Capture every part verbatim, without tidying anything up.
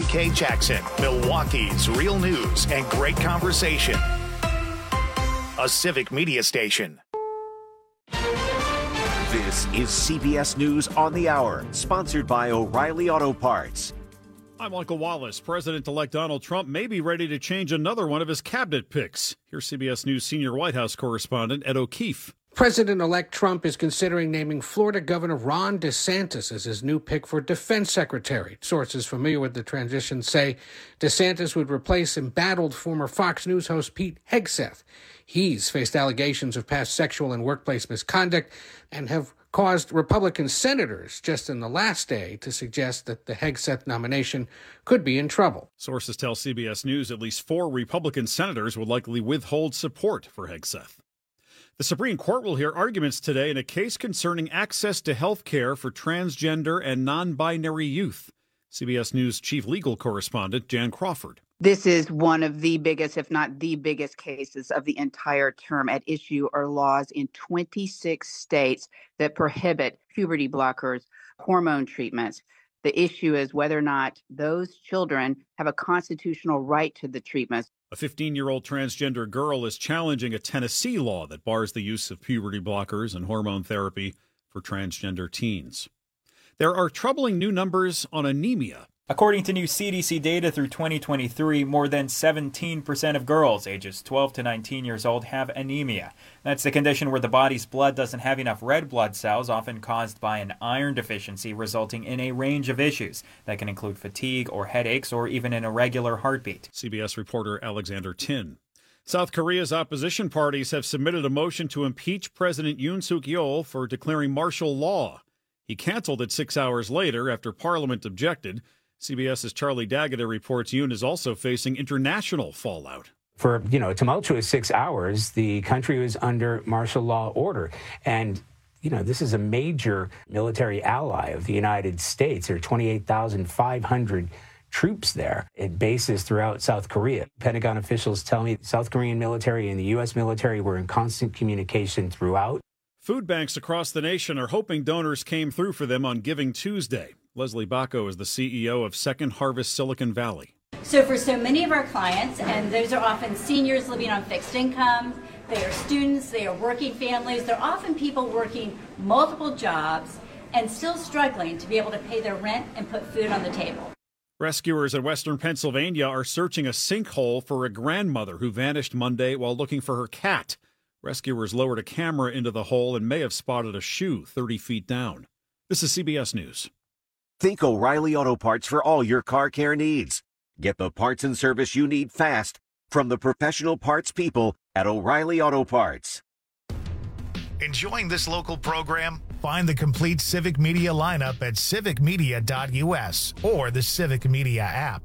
K Jackson, Milwaukee's real news and great conversation. A Civic Media station. This is C B S News on the Hour, sponsored by O'Reilly Auto Parts. I'm Michael Wallace. President-elect Donald Trump may be ready to change another one of his cabinet picks. Here's C B S News senior White House correspondent Ed O'Keefe. President-elect Trump is considering naming Florida Governor Ron DeSantis as his new pick for defense secretary. Sources familiar with the transition say DeSantis would replace embattled former Fox News host Pete Hegseth. He's faced allegations of past sexual and workplace misconduct and have caused Republican senators just in the last day to suggest that the Hegseth nomination could be in trouble. Sources tell C B S News at least four Republican senators would likely withhold support for Hegseth. The Supreme Court will hear arguments today in a case concerning access to health care for transgender and non-binary youth. C B S News chief legal correspondent Jan Crawford. This is one of the biggest, if not the biggest cases of the entire term. At issue are laws in twenty-six states that prohibit puberty blockers, hormone treatments. The issue is whether or not those children have a constitutional right to the treatments. A fifteen-year-old transgender girl is challenging a Tennessee law that bars the use of puberty blockers and hormone therapy for transgender teens. There are troubling new numbers on anemia. According to new C D C data through twenty twenty-three, more than seventeen percent of girls ages twelve to nineteen years old have anemia. That's the condition where the body's blood doesn't have enough red blood cells, often caused by an iron deficiency, resulting in a range of issues that can include fatigue or headaches or even an irregular heartbeat. C B S reporter Alexander Tin. South Korea's opposition parties have submitted a motion to impeach President Yoon Suk-yeol for declaring martial law. He canceled it six hours later after Parliament objected. CBS's Charlie D'Agata reports Yoon is also facing international fallout. For, you know, tumultuous six hours, the country was under martial law order. And, you know, this is a major military ally of the United States. There are twenty-eight thousand five hundred troops there at bases throughout South Korea. Pentagon officials tell me the South Korean military and the U S military were in constant communication throughout. Food banks across the nation are hoping donors came through for them on Giving Tuesday. Leslie Bacco is the C E O of Second Harvest Silicon Valley. So for so many of our clients, and those are often seniors living on fixed income, they are students, they are working families, they're often people working multiple jobs and still struggling to be able to pay their rent and put food on the table. Rescuers in western Pennsylvania are searching a sinkhole for a grandmother who vanished Monday while looking for her cat. Rescuers lowered a camera into the hole and may have spotted a shoe thirty feet down. This is C B S News. Think O'Reilly Auto Parts for all your car care needs. Get the parts and service you need fast from the professional parts people at O'Reilly Auto Parts. Enjoying this local program? Find the complete Civic Media lineup at civic media dot u s or the Civic Media app.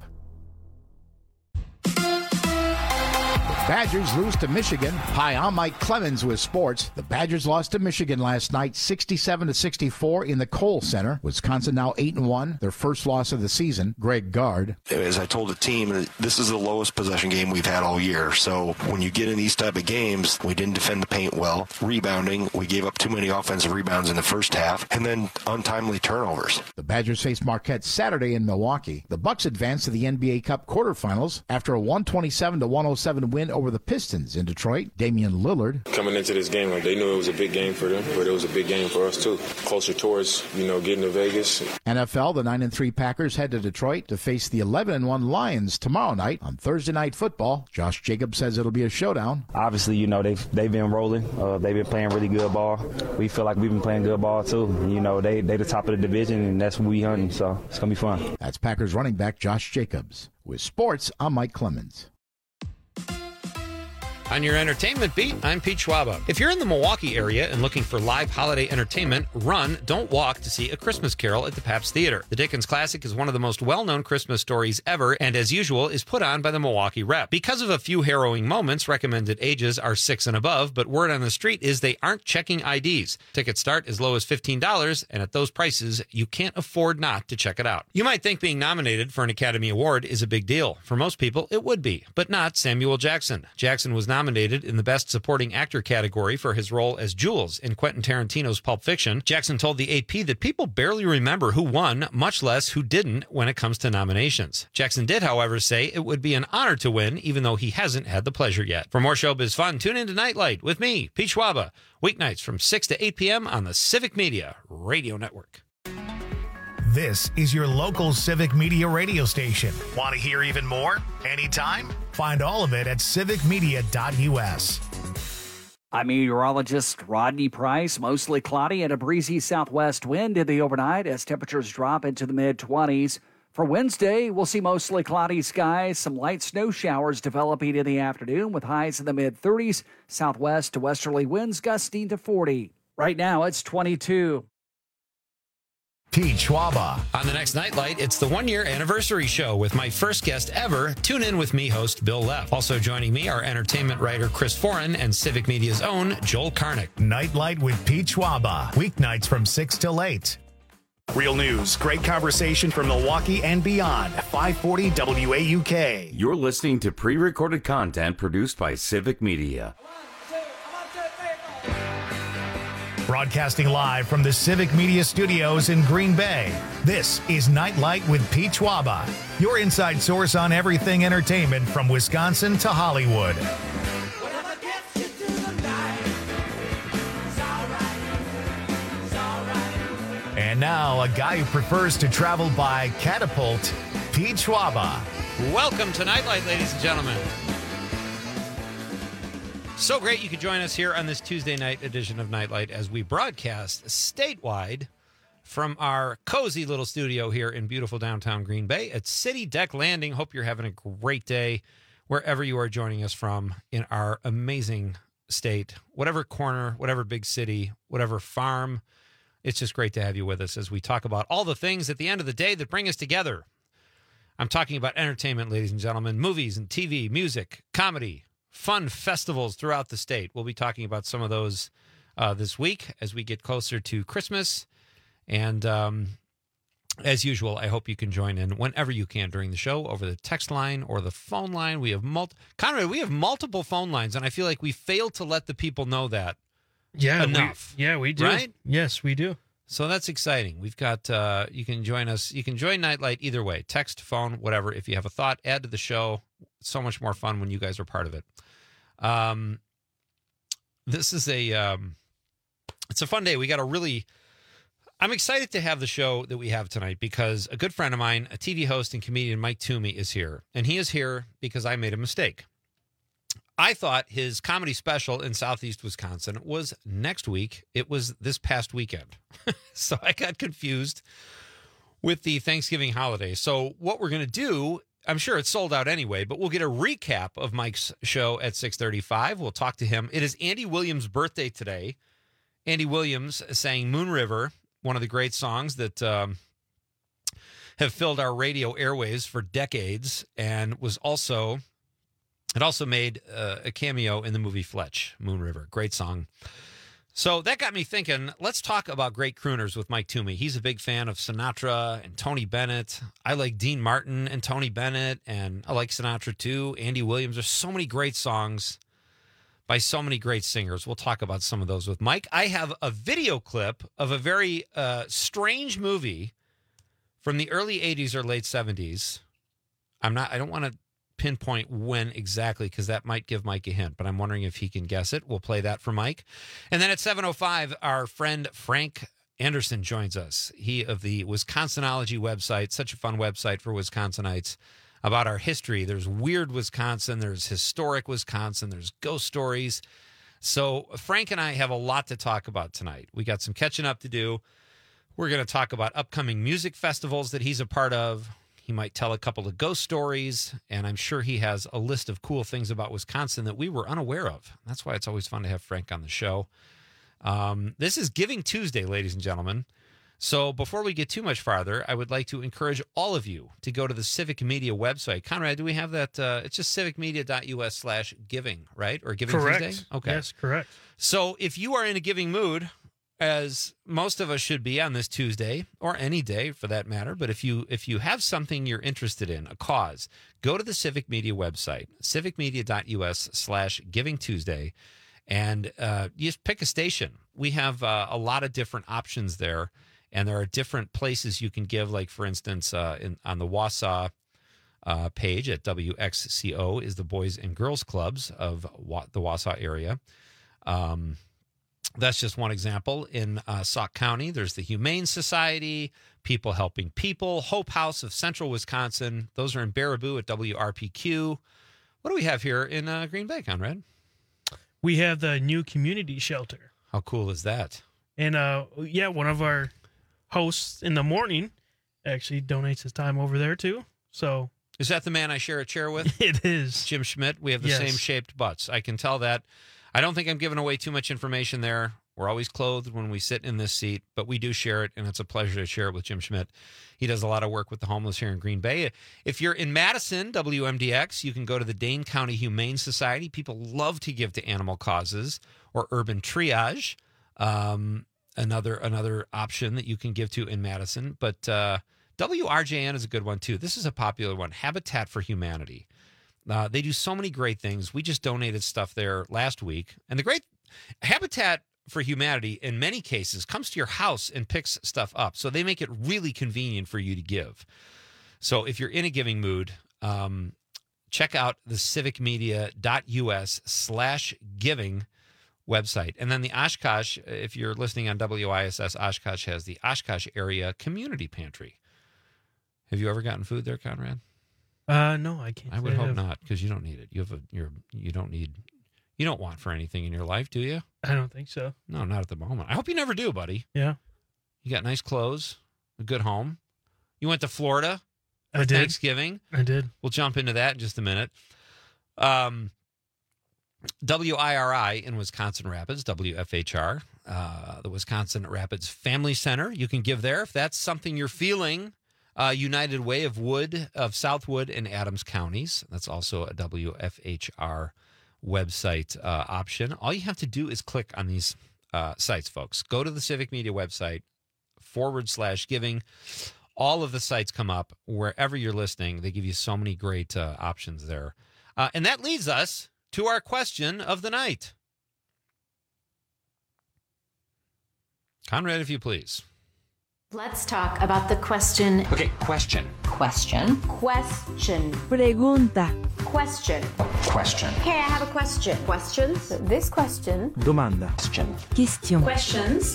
Badgers lose to Michigan. Hi, I'm Mike Clemens with sports. The Badgers lost to Michigan last night, sixty-seven to sixty-four in the Kohl Center. Wisconsin now eight and one, their first loss of the season. Greg Gard. As I told the team, this is the lowest possession game we've had all year. So when you get in these type of games, we didn't defend the paint well. Rebounding, we gave up too many offensive rebounds in the first half, and then untimely turnovers. The Badgers face Marquette Saturday in Milwaukee. The Bucks advance to the N B A Cup quarterfinals after a one twenty-seven to one oh seven win over the Pistons in Detroit. Damian Lillard. Coming into this game, like they knew it was a big game for them, but it was a big game for us too. Closer towards, you know, getting to Vegas. N F L, the nine and three Packers head to Detroit to face the eleven and one Lions tomorrow night on Thursday Night Football. Josh Jacobs says it'll be a showdown. Obviously, you know, they've, they've been rolling. Uh, they've been playing really good ball. We feel like we've been playing good ball too. You know, they, they the top of the division, and that's what we hunting, so it's going to be fun. That's Packers running back Josh Jacobs. With sports, I'm Mike Clemens. On your entertainment beat, I'm Pete Schwaba. If you're in the Milwaukee area and looking for live holiday entertainment, run, don't walk to see A Christmas Carol at the Pabst Theater. The Dickens classic is one of the most well-known Christmas stories ever, and as usual, is put on by the Milwaukee Rep. Because of a few harrowing moments, recommended ages are six and above, but word on the street is they aren't checking I Ds. Tickets start as low as fifteen dollars, and at those prices, you can't afford not to check it out. You might think being nominated for an Academy Award is a big deal. For most people, it would be, but not Samuel Jackson. Jackson was nominated nominated in the Best Supporting Actor category for his role as Jules in Quentin Tarantino's Pulp Fiction. Jackson told the A P that people barely remember who won, much less who didn't when it comes to nominations. Jackson did, however, say it would be an honor to win, even though he hasn't had the pleasure yet. For more showbiz fun, tune in to Nightlight with me, Pete Schwaba, weeknights from six to eight p.m. on the Civic Media Radio Network. This is your local Civic Media radio station. Want to hear even more? Anytime? Find all of it at civic media dot u s. I'm meteorologist Rodney Price. Mostly cloudy and a breezy southwest wind in the overnight as temperatures drop into the mid-twenties. For Wednesday, we'll see mostly cloudy skies, some light snow showers developing in the afternoon with highs in the mid-thirties, southwest to westerly winds gusting to forty. Right now, it's twenty-two. Pete Schwaba. On the next Nightlight, it's the one-year anniversary show with my first guest ever. Tune in with me, host Bill Leff. Also joining me are entertainment writer Chris Foran and Civic Media's own Joel Karnick. Nightlight with Pete Schwaba. Weeknights from six till eight. Real news, great conversation from Milwaukee and beyond. five forty W A U K. You're listening to pre-recorded content produced by Civic Media. Broadcasting live from the Civic Media Studios in Green Bay, this is Nightlight with Pete Schwaba, your inside source on everything entertainment from Wisconsin to Hollywood. And now, a guy who prefers to travel by catapult, Pete Schwaba. Welcome to Nightlight, ladies and gentlemen. So great you could join us here on this Tuesday night edition of Nightlight as we broadcast statewide from our cozy little studio here in beautiful downtown Green Bay at City Deck Landing. Hope you're having a great day wherever you are joining us from in our amazing state. Whatever corner, whatever big city, whatever farm, it's just great to have you with us as we talk about all the things at the end of the day that bring us together. I'm talking about entertainment, ladies and gentlemen, movies and T V, music, comedy, fun festivals throughout the state. We'll be talking about some of those uh, this week as we get closer to Christmas. And um, as usual, I hope you can join in whenever you can during the show over the text line or the phone line. We have mul- Conrad, we have multiple phone lines, and I feel like we failed to let the people know that yeah, enough. We, yeah, we do. Right? Yes, we do. So that's exciting. We've got, uh, you can join us. You can join Nightlight either way, text, phone, whatever. If you have a thought, add to the show. It's so much more fun when you guys are part of it. Um, this is a, um, it's a fun day. We got a really, I'm excited to have the show that we have tonight because a good friend of mine, a T V host and comedian, Mike Toomey, is here. And he is here because I made a mistake. I thought his comedy special in Southeast Wisconsin was next week. It was this past weekend. So I got confused with the Thanksgiving holiday. So what we're going to do, I'm sure it's sold out anyway, but we'll get a recap of Mike's show at six thirty-five. We'll talk to him. It is Andy Williams' birthday today. Andy Williams sang Moon River, one of the great songs that um, have filled our radio airways for decades, and was also... It also made uh, a cameo in the movie Fletch, Moon River. Great song. So that got me thinking, let's talk about great crooners with Mike Toomey. He's a big fan of Sinatra and Tony Bennett. I like Dean Martin and Tony Bennett, and I like Sinatra too. Andy Williams. There's so many great songs by so many great singers. We'll talk about some of those with Mike. I have a video clip of a very uh, strange movie from the early eighties or late seventies. I'm not, I don't want to pinpoint when exactly because that might give Mike a hint, but I'm wondering if he can guess it. We'll play that for Mike. And then at seven oh five, our friend Frank Anderson joins us. He of the Wisconsinology website, such a fun website for Wisconsinites about our history. There's weird Wisconsin, there's historic Wisconsin, there's ghost stories. So Frank and I have a lot to talk about tonight. We got some catching up to do. We're going to talk about upcoming music festivals that he's a part of. He might tell a couple of ghost stories, and I'm sure he has a list of cool things about Wisconsin that we were unaware of. That's why it's always fun to have Frank on the show. Um, this is Giving Tuesday, ladies and gentlemen. So before we get too much farther, I would like to encourage all of you to go to the Civic Media website. Conrad, do we have that? Uh, it's just civic media dot u s slash giving, right? Or Giving correct. Tuesday? Okay. Yes, correct. So if you are in a giving mood, as most of us should be on this Tuesday, or any day for that matter. But if you if you have something you're interested in, a cause, go to the Civic Media website, civicmedia.us slash Giving Tuesday, and uh, you just pick a station. We have uh, a lot of different options there, and there are different places you can give. Like, for instance, uh, in, on the Wausau uh, page at W X C O is the Boys and Girls Clubs of Wa- the Wausau area. Um That's just one example. In uh, Sauk County, there's the Humane Society, People Helping People, Hope House of Central Wisconsin. Those are in Baraboo at W R P Q. What do we have here in uh, Green Bay, Conrad? We have the new community shelter. How cool is that? And, uh, yeah, one of our hosts in the morning actually donates his time over there, too. So is that the man I share a chair with? It is. Jim Schmidt. We have the Yes. same shaped butts. I can tell that. I don't think I'm giving away too much information there. We're always clothed when we sit in this seat, but we do share it, and it's a pleasure to share it with Jim Schmidt. He does a lot of work with the homeless here in Green Bay. If you're in Madison, W M D X, you can go to the Dane County Humane Society. People love to give to animal causes, or Urban Triage, um, another another option that you can give to in Madison. But uh, W R J N is a good one, too. This is a popular one, Habitat for Humanity. Uh, they do so many great things. We just donated stuff there last week. And the great Habitat for Humanity, in many cases, comes to your house and picks stuff up. So they make it really convenient for you to give. So if you're in a giving mood, um, check out the civicmedia.us slash giving website. And then the Oshkosh, if you're listening on W I S S, Oshkosh has the Oshkosh Area Community Pantry. Have you ever gotten food there, Conrad? Uh, no, I can't. I would say hope have. not, because you don't need it. You have a you're you don't need you don't want for anything in your life, do you? I don't think so. No, not at the moment. I hope you never do, buddy. Yeah. You got nice clothes, a good home. You went to Florida for I did. Thanksgiving. I did. We'll jump into that in just a minute. Um, W I R I in Wisconsin Rapids, W F H R, uh, the Wisconsin Rapids Family Center. You can give there if that's something you're feeling. Uh, United Way of Wood, of Southwood and Adams counties. That's also a W F H R website uh, option. All you have to do is click on these uh, sites, folks. Go to the Civic Media website, forward slash giving. All of the sites come up wherever you're listening. They give you so many great uh, options there. Uh, and that leads us to our question of the night. Conrad, if you please. Let's talk about the question. Okay, question. Question. Question. Pregunta. Question. Question. Hey, I have a question. Questions? This question. Domanda. Question. Question. Questions.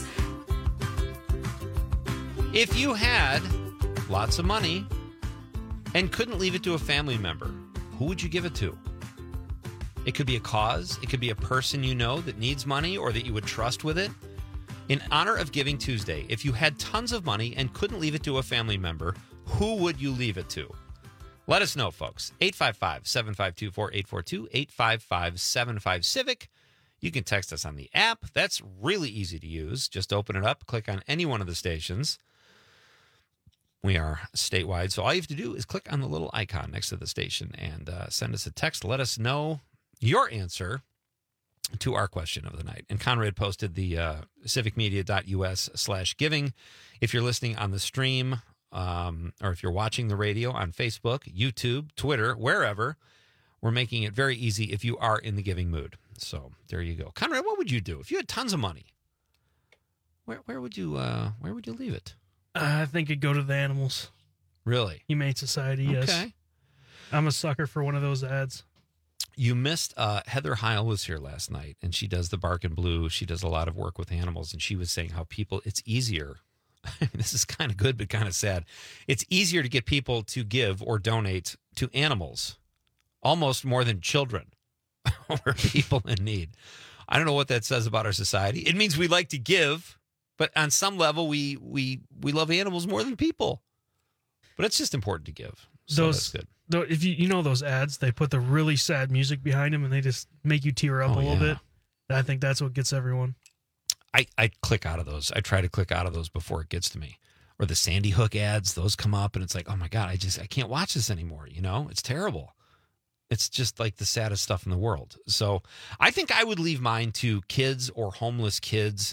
If you had lots of money and couldn't leave it to a family member, who would you give it to? It could be a cause. It could be a person you know that needs money or that you would trust with it. In honor of Giving Tuesday, if you had tons of money and couldn't leave it to a family member, who would you leave it to? Let us know, folks. eight five five, seven five two, four eight four two, eight five five, seven five, CIVIC. You can text us on the app. That's really easy to use. Just open it up, click on any one of the stations. We are statewide, so all you have to do is click on the little icon next to the station and uh, send us a text. Let us know your answer to our question of the night. And Conrad posted the uh, civicmedia.us slash giving. If you're listening on the stream, um, or if you're watching the radio on Facebook, YouTube, Twitter, wherever, we're making it very easy if you are in the giving mood. So there you go. Conrad, what would you do if you had tons of money? Where where would you uh, where would you leave it? Uh, I think it'd go to the animals. Really? Humane Society, yes. Okay. I'm a sucker for one of those ads. You missed, uh, Heather Heil was here last night, and she does the Bark and Blue. She does a lot of work with animals, and she was saying how people, it's easier. This is kind of good, but kind of sad. It's easier to get people to give or donate to animals, almost more than children or people in need. I don't know what that says about our society. It means we like to give, but on some level, we we we love animals more than people. But it's just important to give. So those, that's good. Though, if you you know those ads, they put the really sad music behind them, and they just make you tear up Oh, a little yeah. bit. I think that's what gets everyone. I, I click out of those. I try to click out of those before it gets to me. Or the Sandy Hook ads, those come up, and it's like, oh my God, I just I can't watch this anymore. You know, it's terrible. It's just like the saddest stuff in the world. So I think I would leave mine to kids or homeless kids.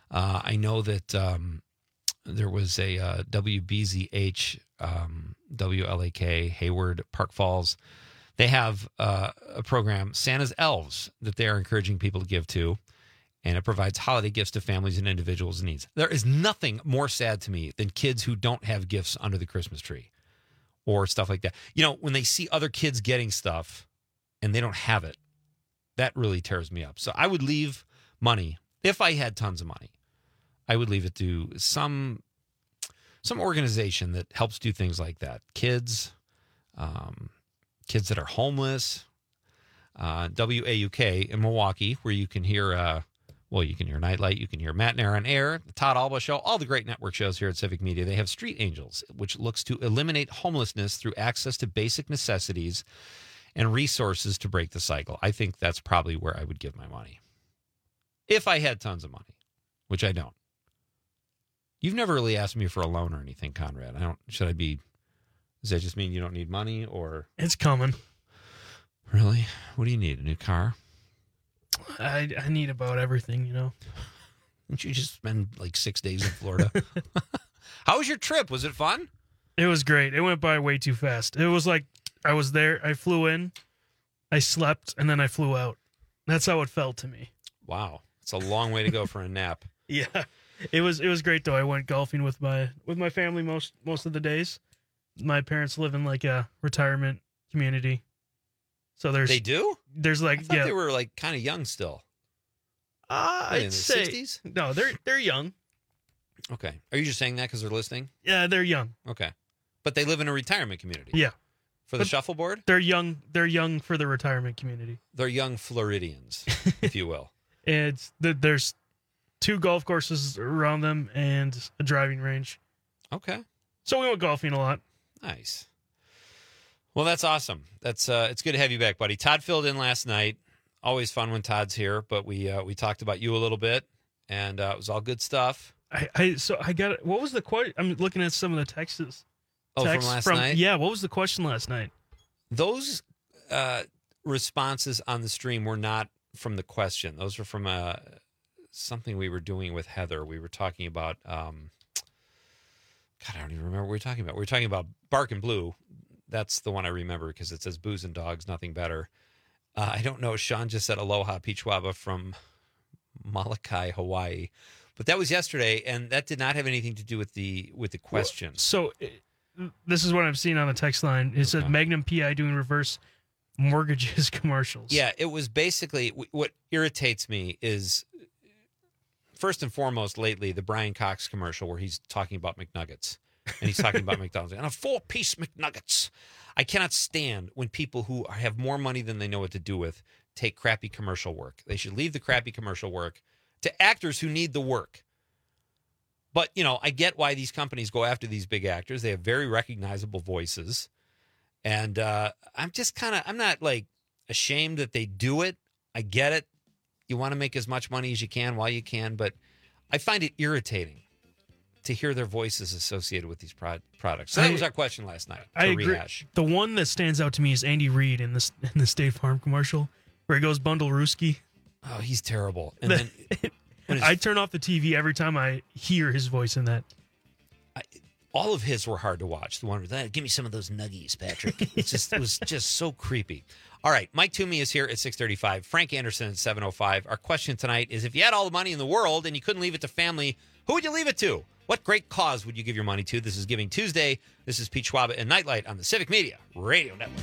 Uh, I know that um, there was a uh, W B Z H, um, W L A K, Hayward, Park Falls. They have uh, a program, Santa's Elves, that they are encouraging people to give to, and it provides holiday gifts to families and individuals in need. There is nothing more sad to me than kids who don't have gifts under the Christmas tree or stuff like that. You know, when they see other kids getting stuff and they don't have it, that really tears me up. So I would leave money, if I had tons of money, I would leave it to some some organization that helps do things like that. Kids, um, kids that are homeless. Uh, W A U K in Milwaukee, where you can hear, uh, well, you can hear Nightlight, you can hear Matt and Aaron on Air, the Todd Alba Show, all the great network shows here at Civic Media. They have Street Angels, which looks to eliminate homelessness through access to basic necessities and resources to break the cycle. I think that's probably where I would give my money. If I had tons of money, which I don't. You've never really asked me for a loan or anything, Conrad. I don't. Should I be? Does that just mean you don't need money, or it's coming? Really? What do you need? A new car? I I need about everything, you know. Didn't you just spend like six days in Florida? How was your trip? Was it fun? It was great. It went by way too fast. It was like I was there. I flew in, I slept, and then I flew out. That's how it felt to me. Wow, it's a long way to go for a nap. Yeah. It was it was great though. I went golfing with my with my family most most of the days. My parents live in like a retirement community, so there's they do. There's like I thought yeah, they were like kind of young still. Uh, What, in I'd the say sixties? no. They're they're young. Okay, are you just saying that because they're listening? Yeah, they're young. Okay, but they live in a retirement community. Yeah, for the But shuffleboard. They're young. They're young for the retirement community. They're young Floridians, if you will. It's the, there's two golf courses around them and a driving range. Okay. So we went golfing a lot. Nice. Well, that's awesome. That's uh, it's good to have you back, buddy. Todd filled in last night. Always fun when Todd's here, but we uh, we talked about you a little bit, and uh, it was all good stuff. I, I so I got what was the question? I'm looking at some of the texts. Oh, texts from last night? Yeah, what was the question last night? Those uh, responses on the stream were not from the question. Those were from uh, something we were doing with Heather. We were talking about, um, God, I don't even remember what we were talking about. We were talking about Bark and Blue. That's the one I remember because it says booze and dogs, nothing better. Uh, I don't know. Sean just said aloha, Peachwaba from Molokai, Hawaii. But that was yesterday, and that did not have anything to do with the with the question. So this is what I'm seeing on the text line. It said Magnum P I doing reverse mortgages commercials. Yeah, it was basically what irritates me is first and foremost lately the Brian Cox commercial where he's talking about McNuggets and he's talking about McDonald's and a four-piece McNuggets. I cannot stand when people who have more money than they know what to do with take crappy commercial work. They should leave the crappy commercial work to actors who need the work. But, you know, I get why these companies go after these big actors. They have very recognizable voices. And uh, I'm just kind of, I'm not like ashamed that they do it. I get it. You want to make as much money as you can while you can. But I find it irritating to hear their voices associated with these pro- products. So that I, was our question last night. I to agree. Rehash. The one that stands out to me is Andy Reid in this in the State Farm commercial where he goes Bundle Rooski. Oh, he's terrible. And then when I turn off the T V every time I hear his voice in that. I, all of his were hard to watch. The one with that, give me some of those nuggies, Patrick. It's just it was just so creepy. All right, Mike Toomey is here at six thirty-five. Frank Anderson at seven oh five. Our question tonight is: if you had all the money in the world and you couldn't leave it to family, who would you leave it to? What great cause would you give your money to? This is Giving Tuesday. This is Pete Schwab and Nightlight on the Civic Media Radio Network.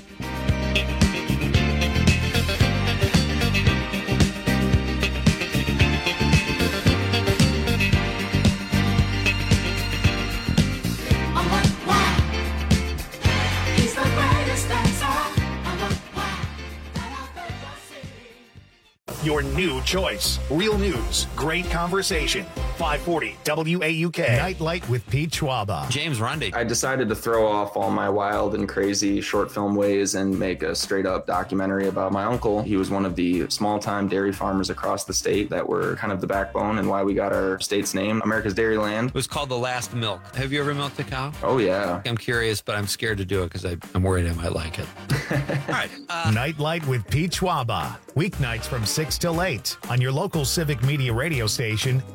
Your new choice. Real news. Great conversation. five forty W A U K. Nightlight with Pete Schwaba. James Runde. I decided to throw off all my wild and crazy short film ways and make a straight up documentary about my uncle. He was one of the small time dairy farmers across the state that were kind of the backbone and why we got our state's name, America's Dairyland. It was called The Last Milk. Have you ever milked a cow? Oh, yeah. I'm curious, but I'm scared to do it because I'm worried I might like it. All right. Uh, Nightlight with Pete Schwaba. Weeknights from six till eight on your local Civic Media radio station and on the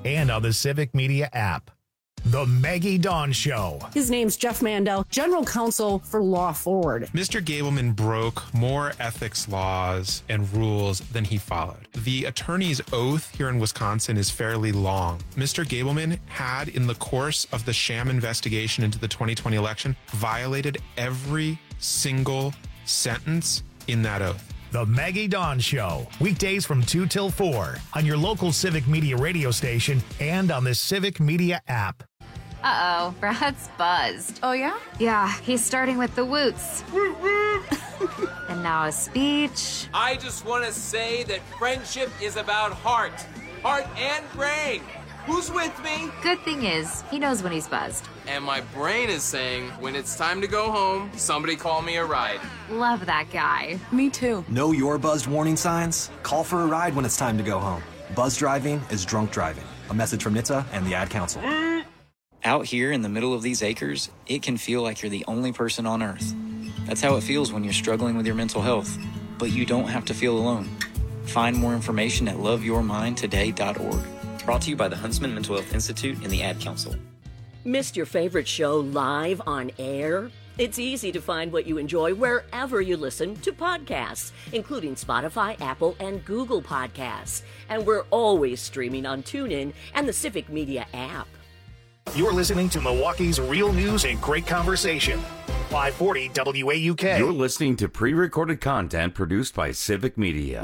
the Civic Media app. The Maggie Dawn Show. His name's Jeff Mandel, General Counsel for Law Forward. Mister Gableman broke more ethics laws and rules than he followed. The attorney's oath here in Wisconsin is fairly long. Mister Gableman had, in the course of the sham investigation into the twenty twenty election, violated every single sentence in that oath. The Maggie Dawn Show, weekdays from two till four on your local Civic Media radio station and on the Civic Media app. Uh-oh, Brad's buzzed. Oh, yeah? Yeah, he's starting with the woots. And now a speech. I just want to say that friendship is about heart. Heart and brain. Who's with me? Good thing is, he knows when he's buzzed. And my brain is saying, when it's time to go home, somebody call me a ride. Love that guy. Me too. Know your buzzed warning signs? Call for a ride when it's time to go home. Buzz driving is drunk driving. A message from N H T S A and the Ad Council. Out here in the middle of these acres, it can feel like you're the only person on Earth. That's how it feels when you're struggling with your mental health. But you don't have to feel alone. Find more information at love your mind today dot org. Brought to you by the Huntsman Mental Health Institute and the Ad Council. Missed your favorite show live on air? It's easy to find what you enjoy wherever you listen to podcasts, including Spotify, Apple, and Google Podcasts. And we're always streaming on TuneIn and the Civic Media app. You're listening to Milwaukee's real news and great conversation. five forty W A U K. You're listening to pre-recorded content produced by Civic Media.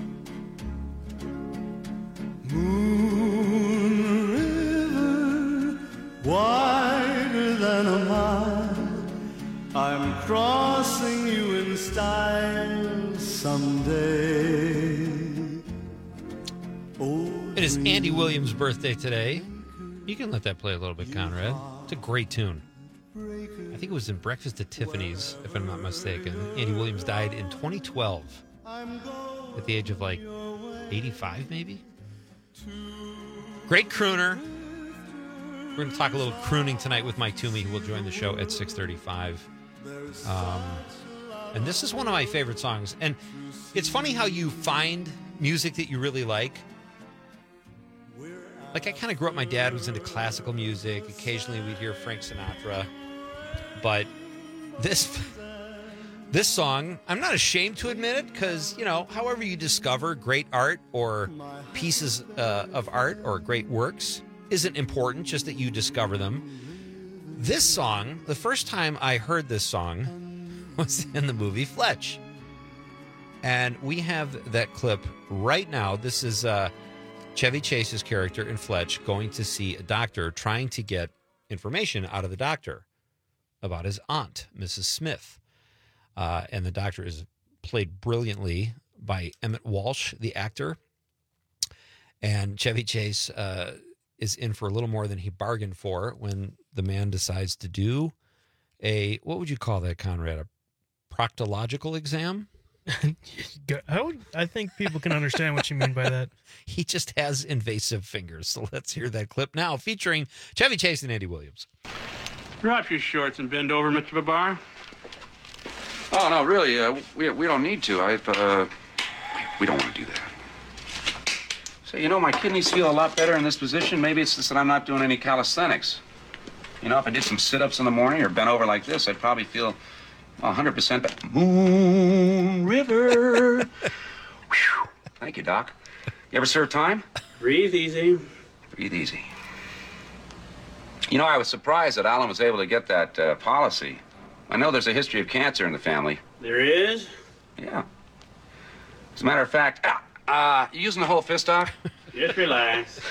Moon River, wider than a mile, I'm crossing you in style someday. Oh, It is Andy Williams' birthday today. You can let that play a little bit, Conrad. It's a great tune. I think it was in Breakfast at Tiffany's, if I'm not mistaken. Andy Williams died in twenty twelve at the age of like eighty-five, maybe? Great crooner. We're going to talk a little crooning tonight with Mike Toomey, who will join the show at six thirty-five. Um, and this is one of my favorite songs. And it's funny how you find music that you really like. Like, I kind of grew up, my dad was into classical music. Occasionally we'd hear Frank Sinatra. But this this song, I'm not ashamed to admit it, because, you know, however you discover great art or pieces uh, of art or great works isn't important, just that you discover them. This song, the first time I heard this song was in the movie Fletch. And we have that clip right now. This is uh, Chevy Chase's character in Fletch going to see a doctor, trying to get information out of the doctor about his aunt, Missus Smith. Uh, and the doctor is played brilliantly by Emmett Walsh, the actor. And Chevy Chase uh, is in for a little more than he bargained for when the man decides to do a, what would you call that, Conrad? A proctological exam? I, would, I think people can understand what you mean by that. He just has invasive fingers. So let's hear that clip now, featuring Chevy Chase and Andy Williams. Drop your shorts and bend over, Mister Babar. Oh, no, really, uh, we, we don't need to. I, uh, we don't want to do that. So, you know, my kidneys feel a lot better in this position. Maybe it's just that I'm not doing any calisthenics. You know, if I did some sit-ups in the morning or bent over like this, I'd probably feel well, one hundred percent better. Moon River. Whew. Thank you, Doc. You ever serve time? Breathe easy. Breathe easy. You know, I was surprised that Alan was able to get that uh, policy. I know there's a history of cancer in the family. There is? Yeah. As a matter of fact, ah, uh, you using the whole fist, Doc? Just relax.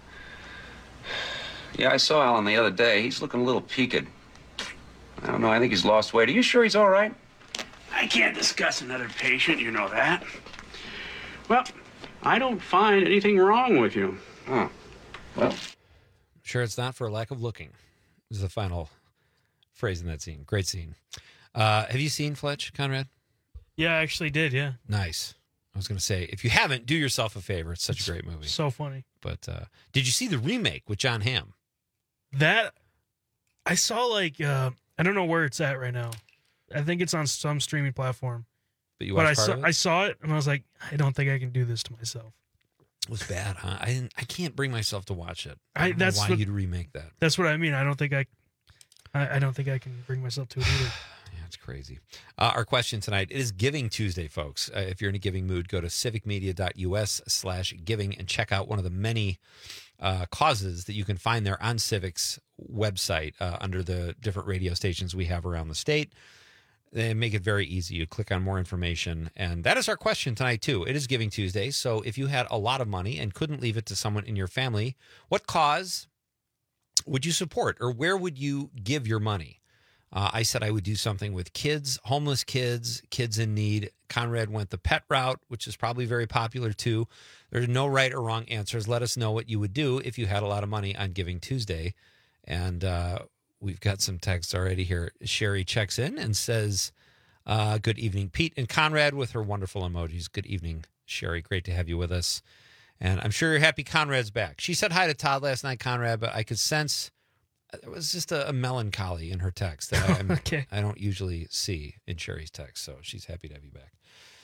Yeah, I saw Alan the other day. He's looking a little peaked. I don't know, I think he's lost weight. Are you sure he's all right? I can't discuss another patient, you know that. Well, I don't find anything wrong with you. Oh, well. Sure it's not for lack of looking, is the final phrase in that scene. Great scene. Uh, have you seen Fletch, Conrad? Yeah, I actually did, yeah. Nice. I was going to say, if you haven't, do yourself a favor. It's such it's a great movie. So funny. But uh, did you see the remake with John Hamm? That, I saw like, uh, I don't know where it's at right now. I think it's on some streaming platform. But you but watched I part saw, of it? I saw it and I was like, I don't think I can do this to myself. It was bad, huh? I didn't. I can't bring myself to watch it. I, I don't know that's why what, you'd remake that. That's what I mean. I don't think I, I, I don't think I can bring myself to it either. Yeah, it's crazy. Uh, our question tonight, it is Giving Tuesday, folks. Uh, if you're in a giving mood, go to civicmedia.us slash giving and check out one of the many uh, causes that you can find there on Civic's website uh, under the different radio stations we have around the state. They make it very easy. You click on more information. And that is our question tonight, too. It is Giving Tuesday. So if you had a lot of money and couldn't leave it to someone in your family, what cause would you support, or where would you give your money? Uh, I said I would do something with kids, homeless kids, kids in need. Conrad went the pet route, which is probably very popular, too. There's no right or wrong answers. Let us know what you would do if you had a lot of money on Giving Tuesday. And uh, we've got some text already here. Sherry checks in and says, uh, good evening, Pete and Conrad, with her wonderful emojis. Good evening, Sherry. Great to have you with us. And I'm sure you're happy Conrad's back. She said hi to Todd last night, Conrad, but I could sense it was just a, a melancholy in her text that I, I'm, okay. I don't usually see in Sherry's text. So she's happy to have you back.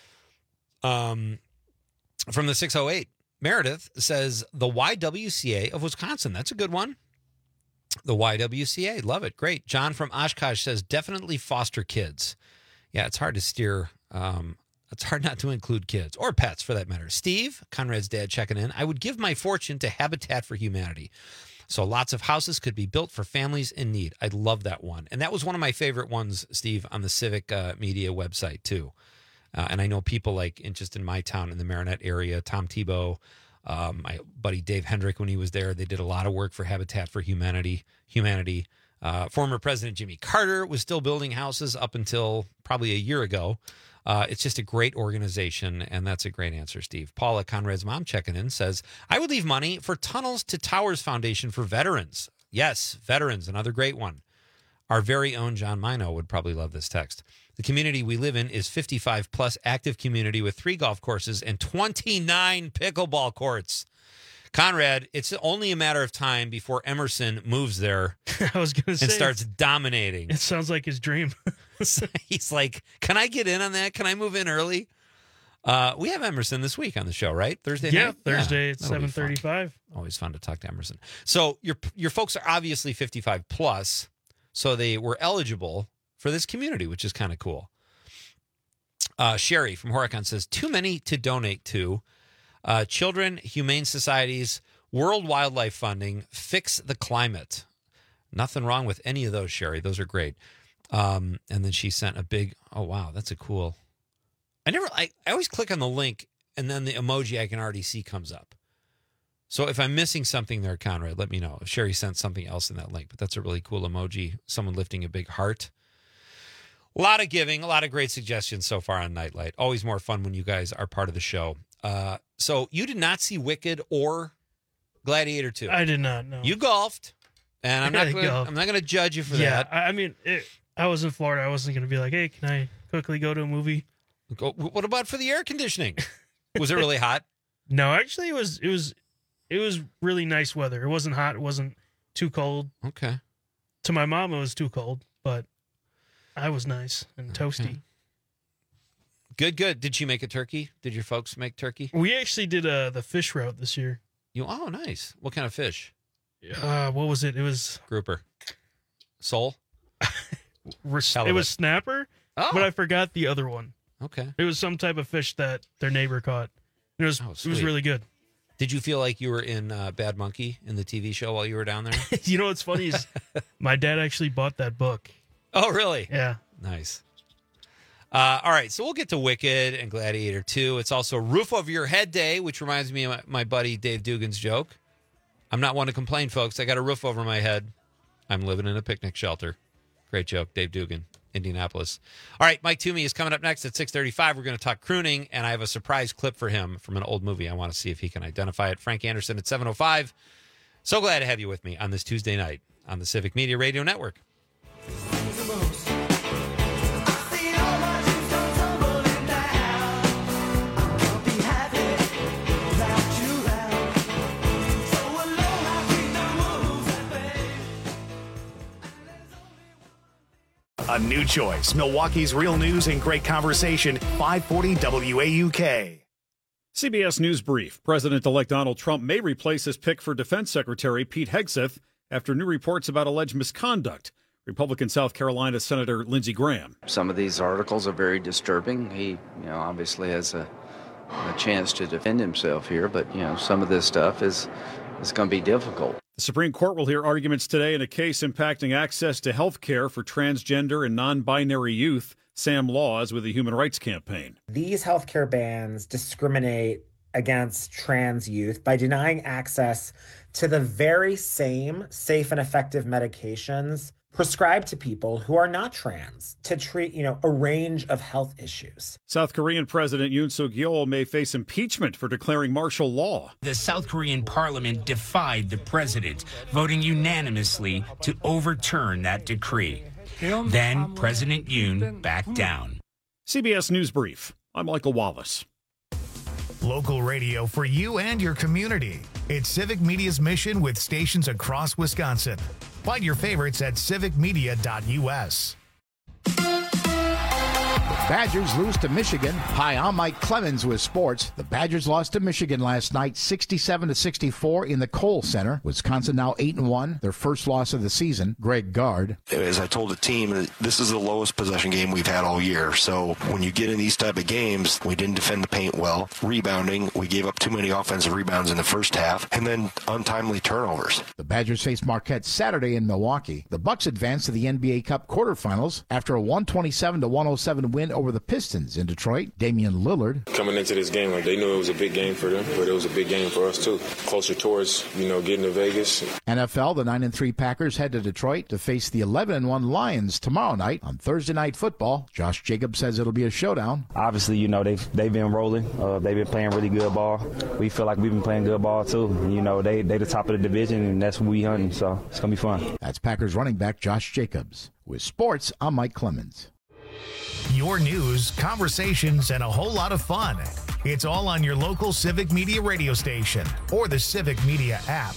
Um, from the six oh eight, Meredith says the Y W C A of Wisconsin. That's a good one. The Y W C A. Love it. Great. John from Oshkosh says definitely foster kids. Yeah, it's hard to steer. Um, it's hard not to include kids or pets for that matter. Steve, Conrad's dad, checking in. I would give my fortune to Habitat for Humanity. So lots of houses could be built for families in need. I love that one. And that was one of my favorite ones, Steve, on the Civic uh, Media website, too. Uh, and I know people like in just in my town in the Marinette area, Tom Tebow, um, my buddy Dave Hendrick, when he was there, they did a lot of work for Habitat for Humanity. Humanity. Uh, former President Jimmy Carter was still building houses up until probably a year ago. Uh, it's just a great organization, and that's a great answer, Steve. Paula, Conrad's mom, checking in, says, I would leave money for Tunnels to Towers Foundation for veterans. Yes, veterans, another great one. Our very own John Mino would probably love this text. The community we live in is fifty-five plus active community with three golf courses and twenty-nine pickleball courts. Conrad, it's only a matter of time before Emerson moves there I was gonna say, and starts dominating. It sounds like his dream. He's like, can I get in on that? Can I move in early? Uh, we have Emerson this week on the show, right? Thursday yeah, night? Thursday yeah, at seven thirty-five. Always fun to talk to Emerson. So your your folks are obviously fifty-five plus, so they were eligible for this community, which is kind of cool. Uh, Sherry from Horicon says, too many to donate to. Uh, Children, Humane Societies, World Wildlife Funding, Fix the Climate. Nothing wrong with any of those, Sherry. Those are great. Um, and then she sent a big, oh, wow, that's a cool. I never, I, I always click on the link and then the emoji I can already see comes up. So if I'm missing something there, Conrad, let me know. If Sherry sent something else in that link, but that's a really cool emoji. Someone lifting a big heart. A lot of giving, a lot of great suggestions so far on Nightlight. Always more fun when you guys are part of the show. Uh, so you did not see Wicked or Gladiator two. I did not, no. You golfed, and I'm not gonna, I'm not going to judge you for yeah, that. I mean, it, I was in Florida. I wasn't going to be like, hey, can I quickly go to a movie? Go, what about for the air conditioning? Was it really hot? No, actually, it was. It was. It was really nice weather. It wasn't hot. It wasn't too cold. Okay. To my mom, it was too cold, but I was nice and toasty. Okay. Good, good. Did you make a turkey? Did your folks make turkey? We actually did uh, the fish route this year. You oh, nice. What kind of fish? Uh, what was it? It was grouper, sole. It was snapper, oh. but I forgot the other one. Okay. It was some type of fish that their neighbor caught. It was oh, it was really good. Did you feel like you were in uh, Bad Monkey in the T V show while you were down there? You know what's funny is my dad actually bought that book. Oh, really? Yeah. Nice. Uh, all right, so we'll get to Wicked and Gladiator two. It's also Roof Over Your Head Day, which reminds me of my, my buddy Dave Dugan's joke. I'm not one to complain, folks. I got a roof over my head. I'm living in a picnic shelter. Great joke, Dave Dugan, Indianapolis. All right, Mike Toomey is coming up next at six thirty-five. We're going to talk crooning, and I have a surprise clip for him from an old movie. I want to see if he can identify it. Frank Anderson at seven oh five. So glad to have you with me on this Tuesday night on the Civic Media Radio Network. A new choice. Milwaukee's real news and great conversation. five forty W A U K. C B S News Brief. President-elect Donald Trump may replace his pick for Defense Secretary Pete Hegseth after new reports about alleged misconduct. Republican South Carolina Senator Lindsey Graham. Some of these articles are very disturbing. He, you know, obviously has a, a chance to defend himself here, but, you know, some of this stuff is, is going to be difficult. The Supreme Court will hear arguments today in a case impacting access to health care for transgender and non-binary youth. Sam Laws with the Human Rights Campaign. These healthcare bans discriminate against trans youth by denying access to the very same safe and effective medications prescribed to people who are not trans to treat, you know, a range of health issues. South Korean President Yoon Suk-yeol may face impeachment for declaring martial law. The South Korean parliament defied the president, voting unanimously to overturn that decree. Then President Yoon backed down. C B S News Brief. I'm Michael Wallace. Local radio for you and your community. It's Civic Media's mission with stations across Wisconsin. Find your favorites at civic media dot u s. Badgers lose to Michigan. Hi, I'm Mike Clemens with sports. The Badgers lost to Michigan last night, sixty-seven to sixty-four in the Kohl Center. Wisconsin now eight and one, their first loss of the season. Greg Gard. As I told the team, this is the lowest possession game we've had all year. So when you get in these type of games, we didn't defend the paint well. Rebounding, we gave up too many offensive rebounds in the first half, and then untimely turnovers. The Badgers face Marquette Saturday in Milwaukee. The Bucks advance to the N B A Cup quarterfinals after a one twenty-seven to one oh seven win over the Pistons in Detroit. Damian Lillard. Coming into this game, like they knew it was a big game for them, but it was a big game for us too. Closer towards, you know, getting to Vegas. N F L, the nine and three Packers head to Detroit to face the eleven and one Lions tomorrow night on Thursday Night Football. Josh Jacobs says it'll be a showdown. Obviously, you know, they've, they've been rolling. Uh, they've been playing really good ball. We feel like we've been playing good ball too. You know, they, they the top of the division, and that's what we hunting, so it's going to be fun. That's Packers running back Josh Jacobs. With sports, I'm Mike Clemens. Your news, conversations, and a whole lot of fun. It's all on your local Civic Media radio station or the Civic Media app.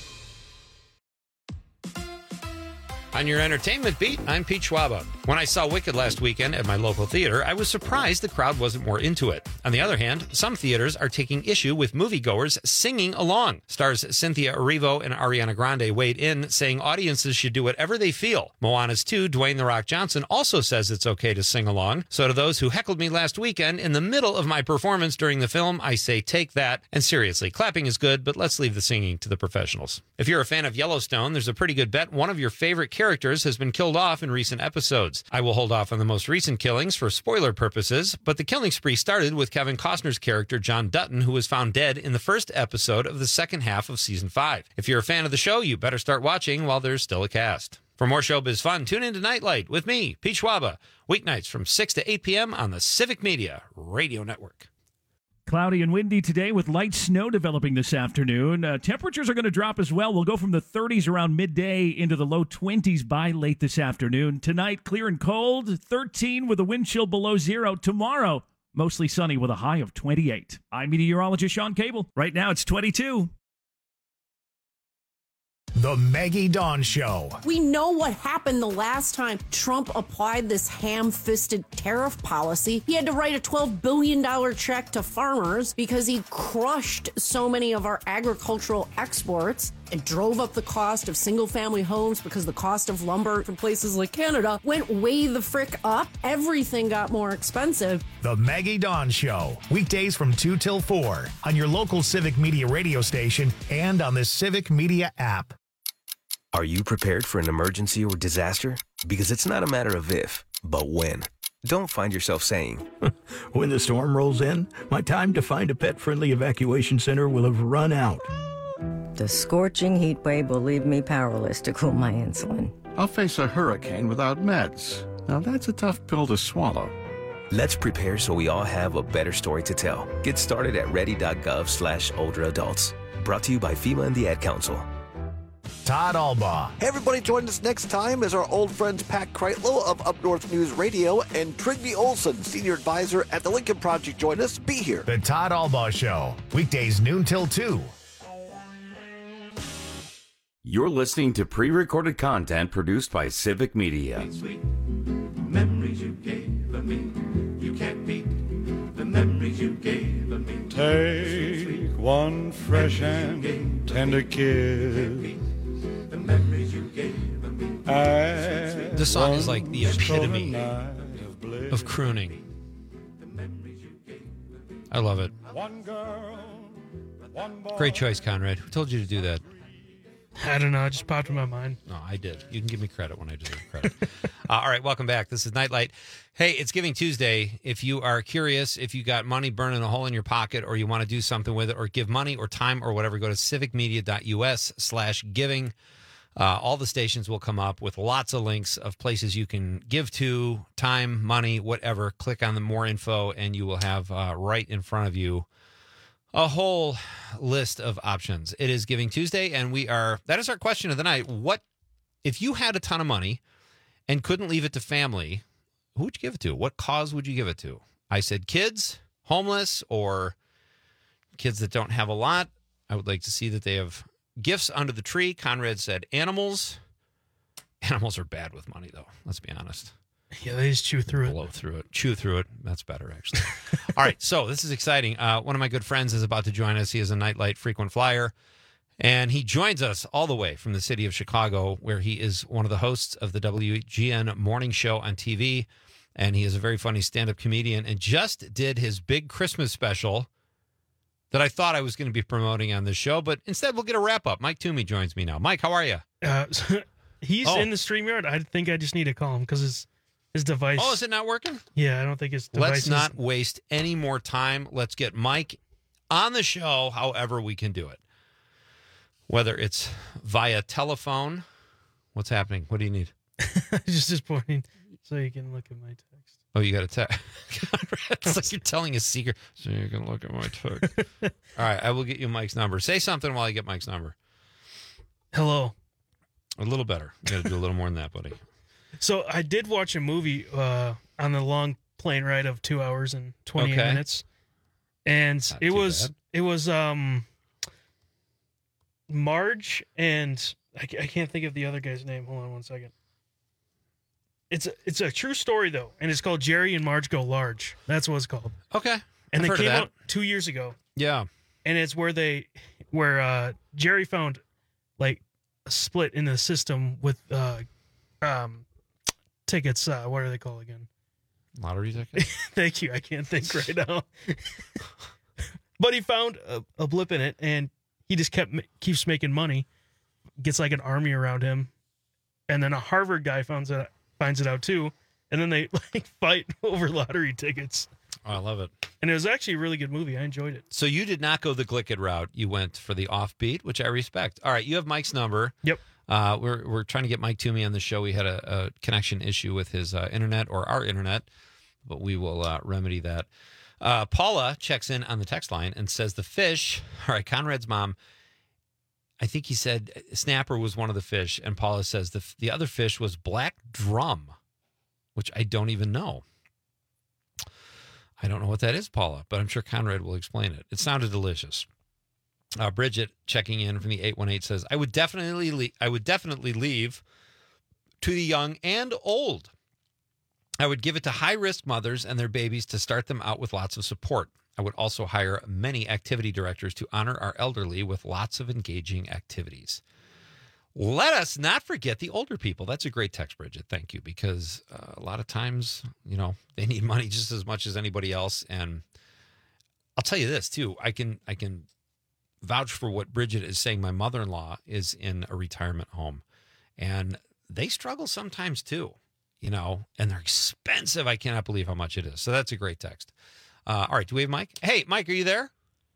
On your entertainment beat, I'm Pete Schwaba. When I saw Wicked last weekend at my local theater, I was surprised the crowd wasn't more into it. On the other hand, some theaters are taking issue with moviegoers singing along. Stars Cynthia Erivo and Ariana Grande weighed in, saying audiences should do whatever they feel. Moana's two, Dwayne The Rock Johnson, also says it's okay to sing along. So to those who heckled me last weekend in the middle of my performance during the film, I say take that. And seriously, clapping is good, but let's leave the singing to the professionals. If you're a fan of Yellowstone, there's a pretty good bet one of your favorite characters has been killed off in recent episodes. I will hold off on the most recent killings for spoiler purposes, but the killing spree started with Kevin Costner's character John Dutton, who was found dead in the first episode of the second half of season five. If you're a fan of the show, you better start watching while there's still a cast. For more showbiz fun, tune in to Nightlight with me, Pete Schwaba, weeknights from six to eight p.m. on the Civic Media Radio Network. Cloudy and windy today with light snow developing this afternoon. Uh, temperatures are going to drop as well. We'll go from the thirties around midday into the low twenties by late this afternoon. Tonight, clear and cold, thirteen with a wind chill below zero. Tomorrow, mostly sunny with a high of twenty-eight. I'm meteorologist Sean Cable. Right now, it's twenty-two. The Maggie Dawn Show. We know what happened the last time Trump applied this ham-fisted tariff policy. He had to write a twelve billion dollars check to farmers because he crushed so many of our agricultural exports and drove up the cost of single-family homes because the cost of lumber from places like Canada went way the frick up. Everything got more expensive. The Maggie Dawn Show. Weekdays from two till four on your local Civic Media radio station and on the Civic Media app. Are you prepared for an emergency or disaster? Because it's not a matter of if, but when. Don't find yourself saying, when the storm rolls in, my time to find a pet-friendly evacuation center will have run out. The scorching heat wave will leave me powerless to cool my insulin. I'll face a hurricane without meds. Now that's a tough pill to swallow. Let's prepare so we all have a better story to tell. Get started at ready.gov slash older adults. Brought to you by FEMA and the Ad Council. Todd Albaugh. Hey, everybody, join us next time as our old friends Pat Kreitlow of Up North News Radio and Trigby Olson, Senior Advisor at the Lincoln Project, join us. Be here. The Todd Albaugh Show. Weekdays noon till two. You're listening to pre-recorded content produced by Civic Media. Sweet, sweet memories you gave me. You can't beat the memories you gave me. Take one fresh and tender kiss. This song is like the epitome of crooning. I love it. Great choice, Conrad. Who told you to do that? I don't know. It just popped in my mind. No, I did. You can give me credit when I deserve credit. uh, all right, welcome back. This is Nightlight. Hey, it's Giving Tuesday. If you are curious, if you got money burning a hole in your pocket, or you want to do something with it, or give money or time or whatever, go to civicmedia.us slash giving. Uh, all the stations will come up with lots of links of places you can give to, time, money, whatever. Click on the more info, and you will have uh, right in front of you a whole list of options. It is Giving Tuesday, and we are, that is our question of the night. What, if you had a ton of money and couldn't leave it to family, who would you give it to? What cause would you give it to? I said kids, homeless, or kids that don't have a lot. I would like to see that they have gifts under the tree. Conrad said animals. Animals are bad with money, though. Let's be honest. Yeah, they just chew through it. Blow through it. Chew through it. That's better, actually. All right, so this is exciting. Uh, one of my good friends is about to join us. He is a Nightlight frequent flyer, and he joins us all the way from the city of Chicago, where he is one of the hosts of the W G N morning show on T V, and he is a very funny stand-up comedian and just did his big Christmas special that I thought I was going to be promoting on this show, but instead we'll get a wrap-up. Mike Toomey joins me now. Mike, how are you? Uh, he's Oh. in the StreamYard. I think I just need to call him because his, his device... Oh, is it not working? Yeah, I don't think his device Let's is... not waste any more time. Let's get Mike on the show however we can do it. Whether it's via telephone. What's happening? What do you need? just just pointing so you can look at my text. Oh, you got a text. It's like you're telling a secret. So you can look at my text. All right, I will get you Mike's number. Say something while I get Mike's number. Hello. A little better. You got to do a little more than that, buddy. So I did watch a movie uh, on the long plane ride of two hours and twenty-eight Okay. minutes, and Not it too was bad. it was um Marge and I, ca- I can't think of the other guy's name. Hold on one second. It's a, it's a true story though, and it's called Jerry and Marge Go Large. That's what it's called. Okay, and I've they heard of came that. out two years ago. Yeah, and it's where they where uh Jerry found like a split in the system with uh um tickets. Uh, what are they called again? Lottery ticket. Thank you. I can't think right now. But he found a, a blip in it, and he just kept keeps making money. Gets like an army around him, and then a Harvard guy finds it finds it out too, and then they like fight over lottery tickets. Oh, I love it. And it was actually a really good movie. I enjoyed it. So you did not go the Glickett route. You went for the offbeat, which I respect. All right, you have Mike's number. Yep. Uh, we're we're trying to get Mike Toomey on the show. We had a, a connection issue with his uh, internet or our internet, but we will uh, remedy that. Uh, Paula checks in on the text line and says the fish. All right, Conrad's mom. I think he said snapper was one of the fish, and Paula says the the other fish was black drum, which I don't even know. I don't know what that is, Paula, but I'm sure Conrad will explain it. It sounded delicious. Uh, Bridget checking in from the eight one eight says, I would definitely le- I would definitely leave to the young and old. I would give it to high-risk mothers and their babies to start them out with lots of support. I would also hire many activity directors to honor our elderly with lots of engaging activities. Let us not forget the older people. That's a great text, Bridget. Thank you, because uh, a lot of times, you know, they need money just as much as anybody else. And I'll tell you this, too. I can I can vouch for what Bridget is saying. My mother-in-law is in a retirement home, and they struggle sometimes, too, you know, and they're expensive. I cannot believe how much it is. So that's a great text. Uh, all right, do we have Mike? Hey, Mike, are you there?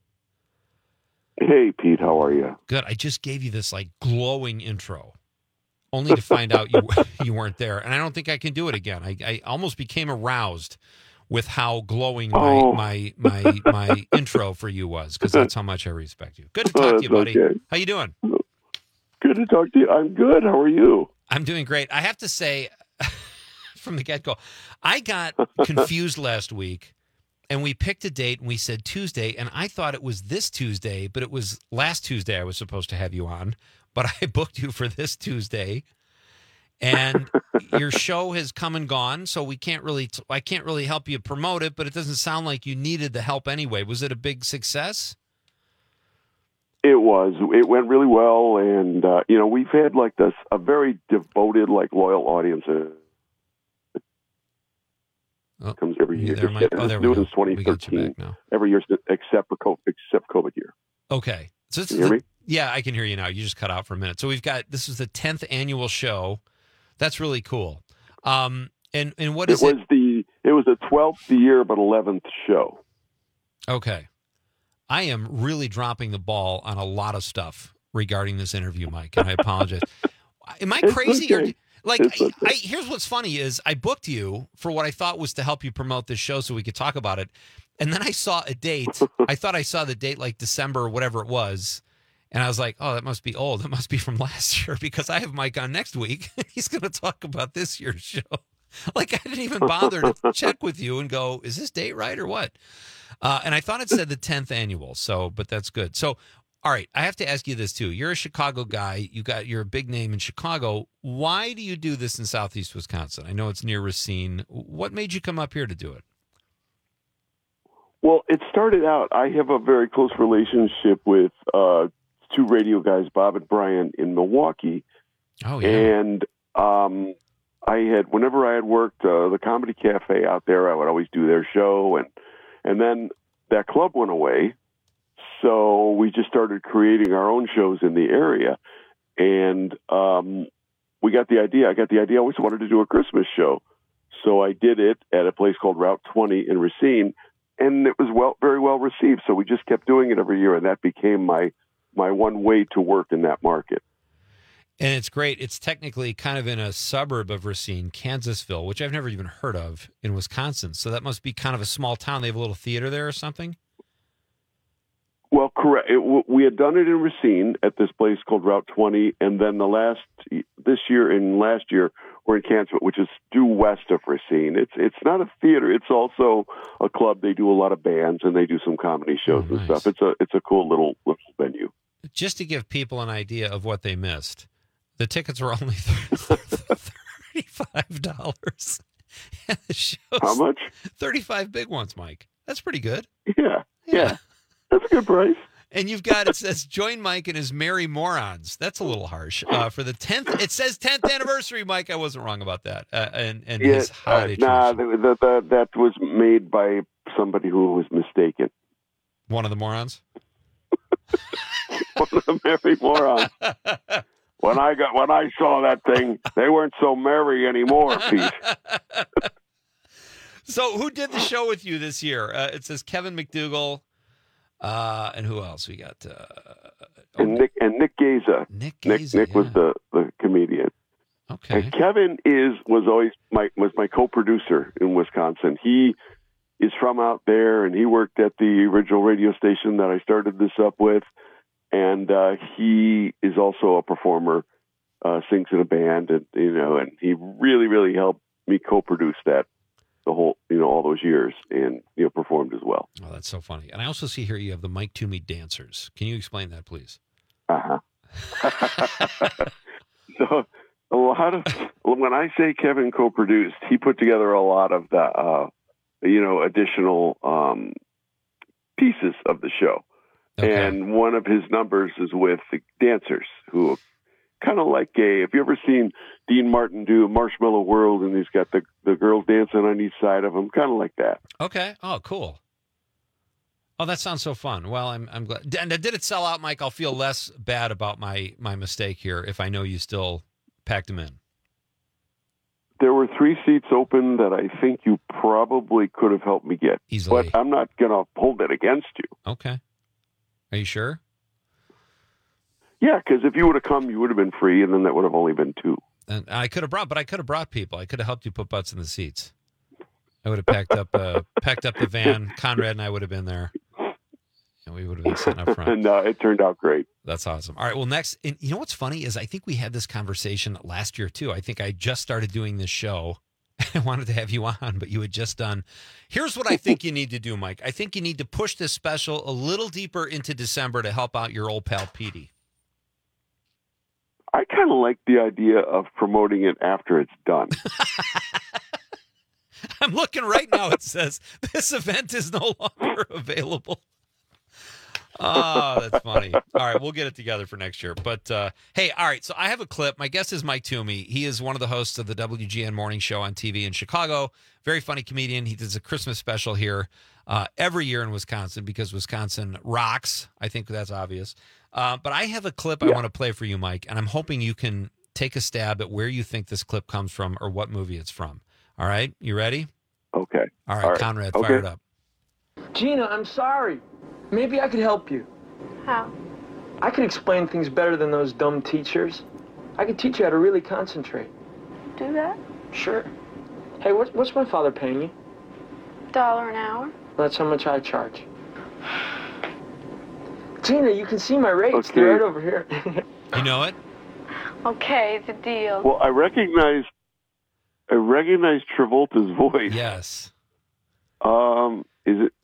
Hey, Pete, how are you? Good. I just gave you this like glowing intro, only to find out you you weren't there, and I don't think I can do it again. I, I almost became aroused with how glowing my Oh. my my my intro for you was, because that's how much I respect you. Good to talk to you, buddy. Okay. How you doing? Good to talk to you. I'm good. How are you? I'm doing great. I have to say, from the get go, I got confused last week. And we picked a date and we said Tuesday, and I thought it was this Tuesday, but it was last Tuesday I was supposed to have you on, but I booked you for this Tuesday. And your show has come and gone, so we can't really, t- I can't really help you promote it, but it doesn't sound like you needed the help anyway. Was it a big success? It was. It went really well, and uh, you know, we've had like this a very devoted, like loyal audience. Uh, oh, comes every year. There, Mike? Oh, there we New go. since twenty thirteen. Every year except for COVID, except COVID year. Okay, so this Can is you hear the, me? yeah, I can hear you now. You just cut out for a minute. So we've got this is the tenth annual show. That's really cool. Um, and and what is it? It was the it was the twelfth year, but eleventh show. Okay. I am really dropping the ball on a lot of stuff regarding this interview, Mike, and I apologize. Am I It's crazy? okay. Or like, It's I, okay. I, here's what's funny is I booked you for what I thought was to help you promote this show so we could talk about it. And then I saw a date. I thought I saw the date like December or whatever it was. And I was like, oh, that must be old. That must be from last year because I have Mike on next week. He's going to talk about this year's show. Like, I didn't even bother to check with you and go, is this date right or what? Uh, and I thought it said the tenth annual, so but that's good. So, all right, I have to ask you this too. You're a Chicago guy. You got you're a big name in Chicago. Why do you do this in Southeast Wisconsin? I know it's near Racine. What made you come up here to do it? Well, it started out. I have a very close relationship with uh, two radio guys, Bob and Brian, in Milwaukee. Oh yeah, and um, I had whenever I had worked uh, the Comedy Cafe out there, I would always do their show and. And then that club went away, so we just started creating our own shows in the area. And um, we got the idea. I got the idea. I always wanted to do a Christmas show. So I did it at a place called Route twenty in Racine, and it was well, very well received. So we just kept doing it every year, and that became my my one way to work in that market. And it's great. It's technically kind of in a suburb of Racine, Kansasville, which I've never even heard of in Wisconsin. So that must be kind of a small town. They have a little theater there or something? Well, correct. It, w- we had done it in Racine at this place called Route twenty, and then the last this year and last year we're in Kansas, which is due west of Racine. It's it's not a theater; it's also a club. They do a lot of bands and they do some comedy shows Oh, and nice. stuff. It's a it's a cool little, little venue. Just to give people an idea of what they missed, the tickets were only thirty-five dollars. And the show's How much? thirty-five big ones, Mike. That's pretty good. Yeah, yeah, that's a good price. And you've got, it says, join Mike and his merry morons. That's a little harsh. Uh, for the tenth, it says tenth anniversary, Mike. I wasn't wrong about that. Uh, and and Yeah, his uh, holiday nah, tradition. the, the, the, that was made by somebody who was mistaken. One of the morons? One of the merry morons. When I got when I saw that thing, they weren't so merry anymore, Pete. So who did the show with you this year? Uh, it says Kevin McDougal. Uh, and who else? We got uh, And Nick and Nick Gaza. Nick Nick, Gaza, Nick was yeah. the, the comedian. Okay. And Kevin is was always my was my co-producer in Wisconsin. He is from out there, and he worked at the original radio station that I started this up with. And uh, he is also a performer, uh, sings in a band, and you know, and he really, really helped me co-produce that the whole, you know, all those years, and you know, performed as well. Oh, that's so funny. And I also see here you have the Mike Toomey dancers. Can you explain that, please? Uh huh. So a lot of when I say Kevin co-produced, he put together a lot of the, uh, you know, additional um, pieces of the show. Okay. And one of his numbers is with the dancers, who kind of like a. Have you ever seen Dean Martin do Marshmallow World, and he's got the the girls dancing on each side of him, kind of like that. Okay. Oh, cool. Oh, that sounds so fun. Well, I'm I'm glad. And did it sell out, Mike? I'll feel less bad about my my mistake here if I know you still packed them in. There were three seats open that I think you probably could have helped me get. Easily. But I'm not going to hold it against you. Okay. Are you sure? Yeah, because if you would have come, you would have been free, and then that would have only been two. And I could have brought, but I could have brought people. I could have helped you put butts in the seats. I would have packed up, uh, packed up the van. Conrad and I would have been there, and we would have been sitting up front. And uh, it turned out great. That's awesome. All right. Well, next, and you know what's funny is I think we had this conversation last year too. I think I just started doing this show. I wanted to have you on, but you had just done. Here's what I think you need to do, Mike. I think you need to push this special a little deeper into December to help out your old pal Petey. I kind of like the idea of promoting it after it's done. I'm looking right now. It says this event is no longer available. Oh, that's funny. All right, we'll get it together for next year. But, uh, hey, all right, so I have a clip. My guest is Mike Toomey. He is one of the hosts of the W G N Morning Show on T V in Chicago. Very funny comedian. He does a Christmas special here uh, every year in Wisconsin because Wisconsin rocks. I think that's obvious. Uh, but I have a clip I Yeah. want to play for you, Mike, and I'm hoping you can take a stab at where you think this clip comes from or what movie it's from. All right, you ready? Okay. All right, All right. Conrad, Okay. fire it up. Gina, I'm sorry. Maybe I could help you. How? I can explain things better than those dumb teachers. I can teach you how to really concentrate. Do that? Sure. Hey, what's, what's my father paying you? Dollar an hour? That's how much I charge. Gina, you can see my rates. Okay. They're right over here. You know it? Okay, it's a deal. Well, I recognize, I recognize Travolta's voice. Yes. Um, is it?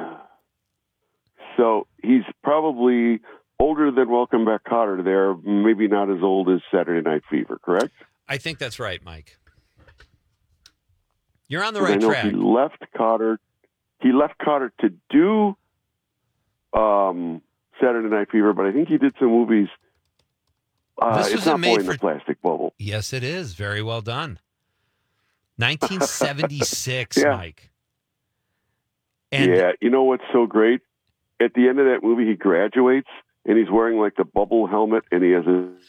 So he's probably older than Welcome Back, Kotter. There, maybe not as old as Saturday Night Fever. Correct? I think that's right, Mike. You're on the 'Cause right I know track. He left Kotter. He left Kotter to do um, Saturday Night Fever, but I think he did some movies. Uh, This it's was a not made Boy in for- the Plastic Bubble. Yes, it is. Very well done. nineteen seventy-six, Yeah. Mike. And yeah, you know what's so great? At the end of that movie, he graduates and he's wearing like the bubble helmet, and he has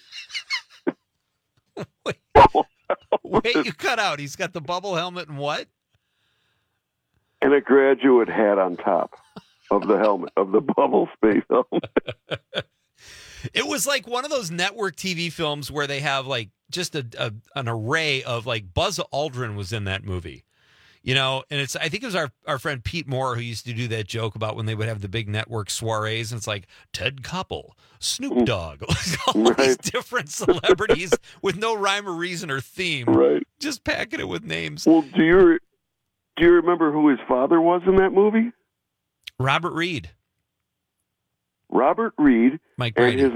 a. wait, you cut out. He's got the bubble helmet and what? And a graduate hat on top of the helmet, of the bubble space helmet. It was like one of those network T V films where they have like just a, a an array of like Buzz Aldrin was in that movie. You know, and it's I think it was our, our friend Pete Moore who used to do that joke about when they would have the big network soirees, and it's like Ted Koppel, Snoop Dogg, all Right. these different celebrities with no rhyme or reason or theme. Right. Just packing it with names. Well, do you do you remember who his father was in that movie? Robert Reed. Robert Reed. Mike and Brady. his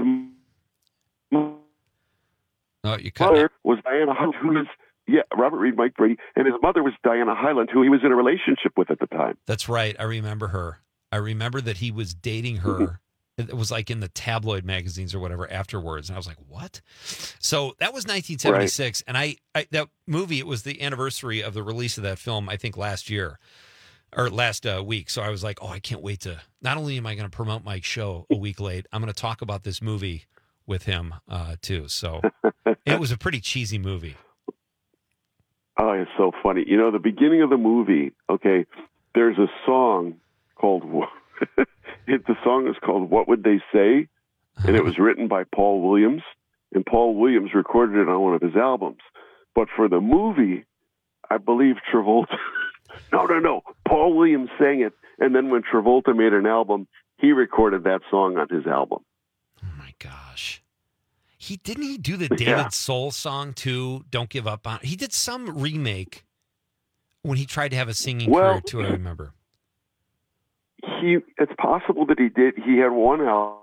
Oh, you cut mother it. was Diana Hyland, who is yeah, Robert Reed, Mike Brady, and his mother was Diana Hyland, who he was in a relationship with at the time. That's right. I remember her. I remember that he was dating her. It was like in the tabloid magazines or whatever afterwards. And I was like, what? So that was nineteen seventy-six. Right. And I, I, that movie, it was the anniversary of the release of that film, I think last year or last uh, week. So I was like, oh, I can't wait to, not only am I going to promote Mike's show a week late, I'm going to talk about this movie with him uh, too. So it was a pretty cheesy movie. Oh, it's so funny. You know, the beginning of the movie, okay, there's a song called, it, the song is called What Would They Say? And it was written by Paul Williams, and Paul Williams recorded it on one of his albums. But for the movie, I believe Travolta, no, no, no, Paul Williams sang it, and then when Travolta made an album, he recorded that song on his album. Oh, my gosh. He didn't he do the David Yeah. Soul song too? Don't Give Up on. He did some remake when he tried to have a singing Well, career too. I remember. He, it's possible that he did. He had one album.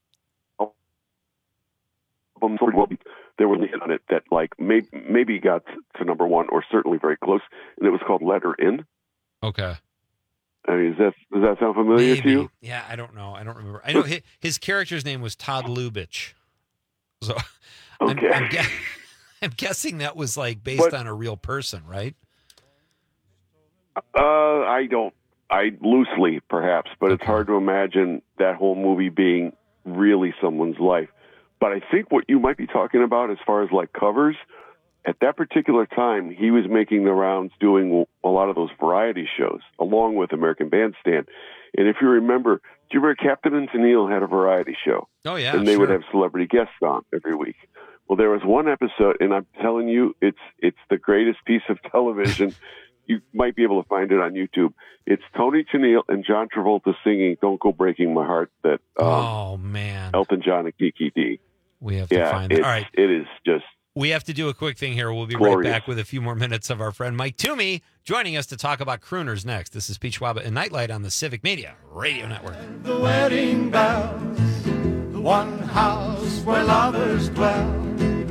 Well, there was a hit on it that, like, maybe maybe got to number one, or certainly very close, and it was called "Let Her In." Okay. I mean, is that does that sound familiar Maybe. to you? Yeah, I don't know. I don't remember. I know his, his character's name was Todd Lubitsch. So Okay. I'm, I'm, gu- I'm guessing that was like based But- on a real person, right? Uh, I don't. I loosely, perhaps, but it's hard to imagine that whole movie being really someone's life. But I think what you might be talking about, as far as like covers, at that particular time, he was making the rounds, doing a lot of those variety shows, along with American Bandstand. And if you remember, do you remember Captain and Tennille had a variety show? Oh yeah, and they sure. would have celebrity guests on every week. Well, there was one episode, and I'm telling you, it's it's the greatest piece of television. You might be able to find it on YouTube. It's Tony Tennille and John Travolta singing "Don't Go Breaking My Heart." That um, oh man, Elton John and Kiki D. We have to yeah, find that. it's- All right. it is just. We have to do a quick thing here. We'll be Glorious. right back with a few more minutes of our friend Mike Toomey joining us to talk about crooners next. This is Pete Schwaba and Nightlight on the Civic Media Radio Network. The wedding bells, the one house where lovers dwell.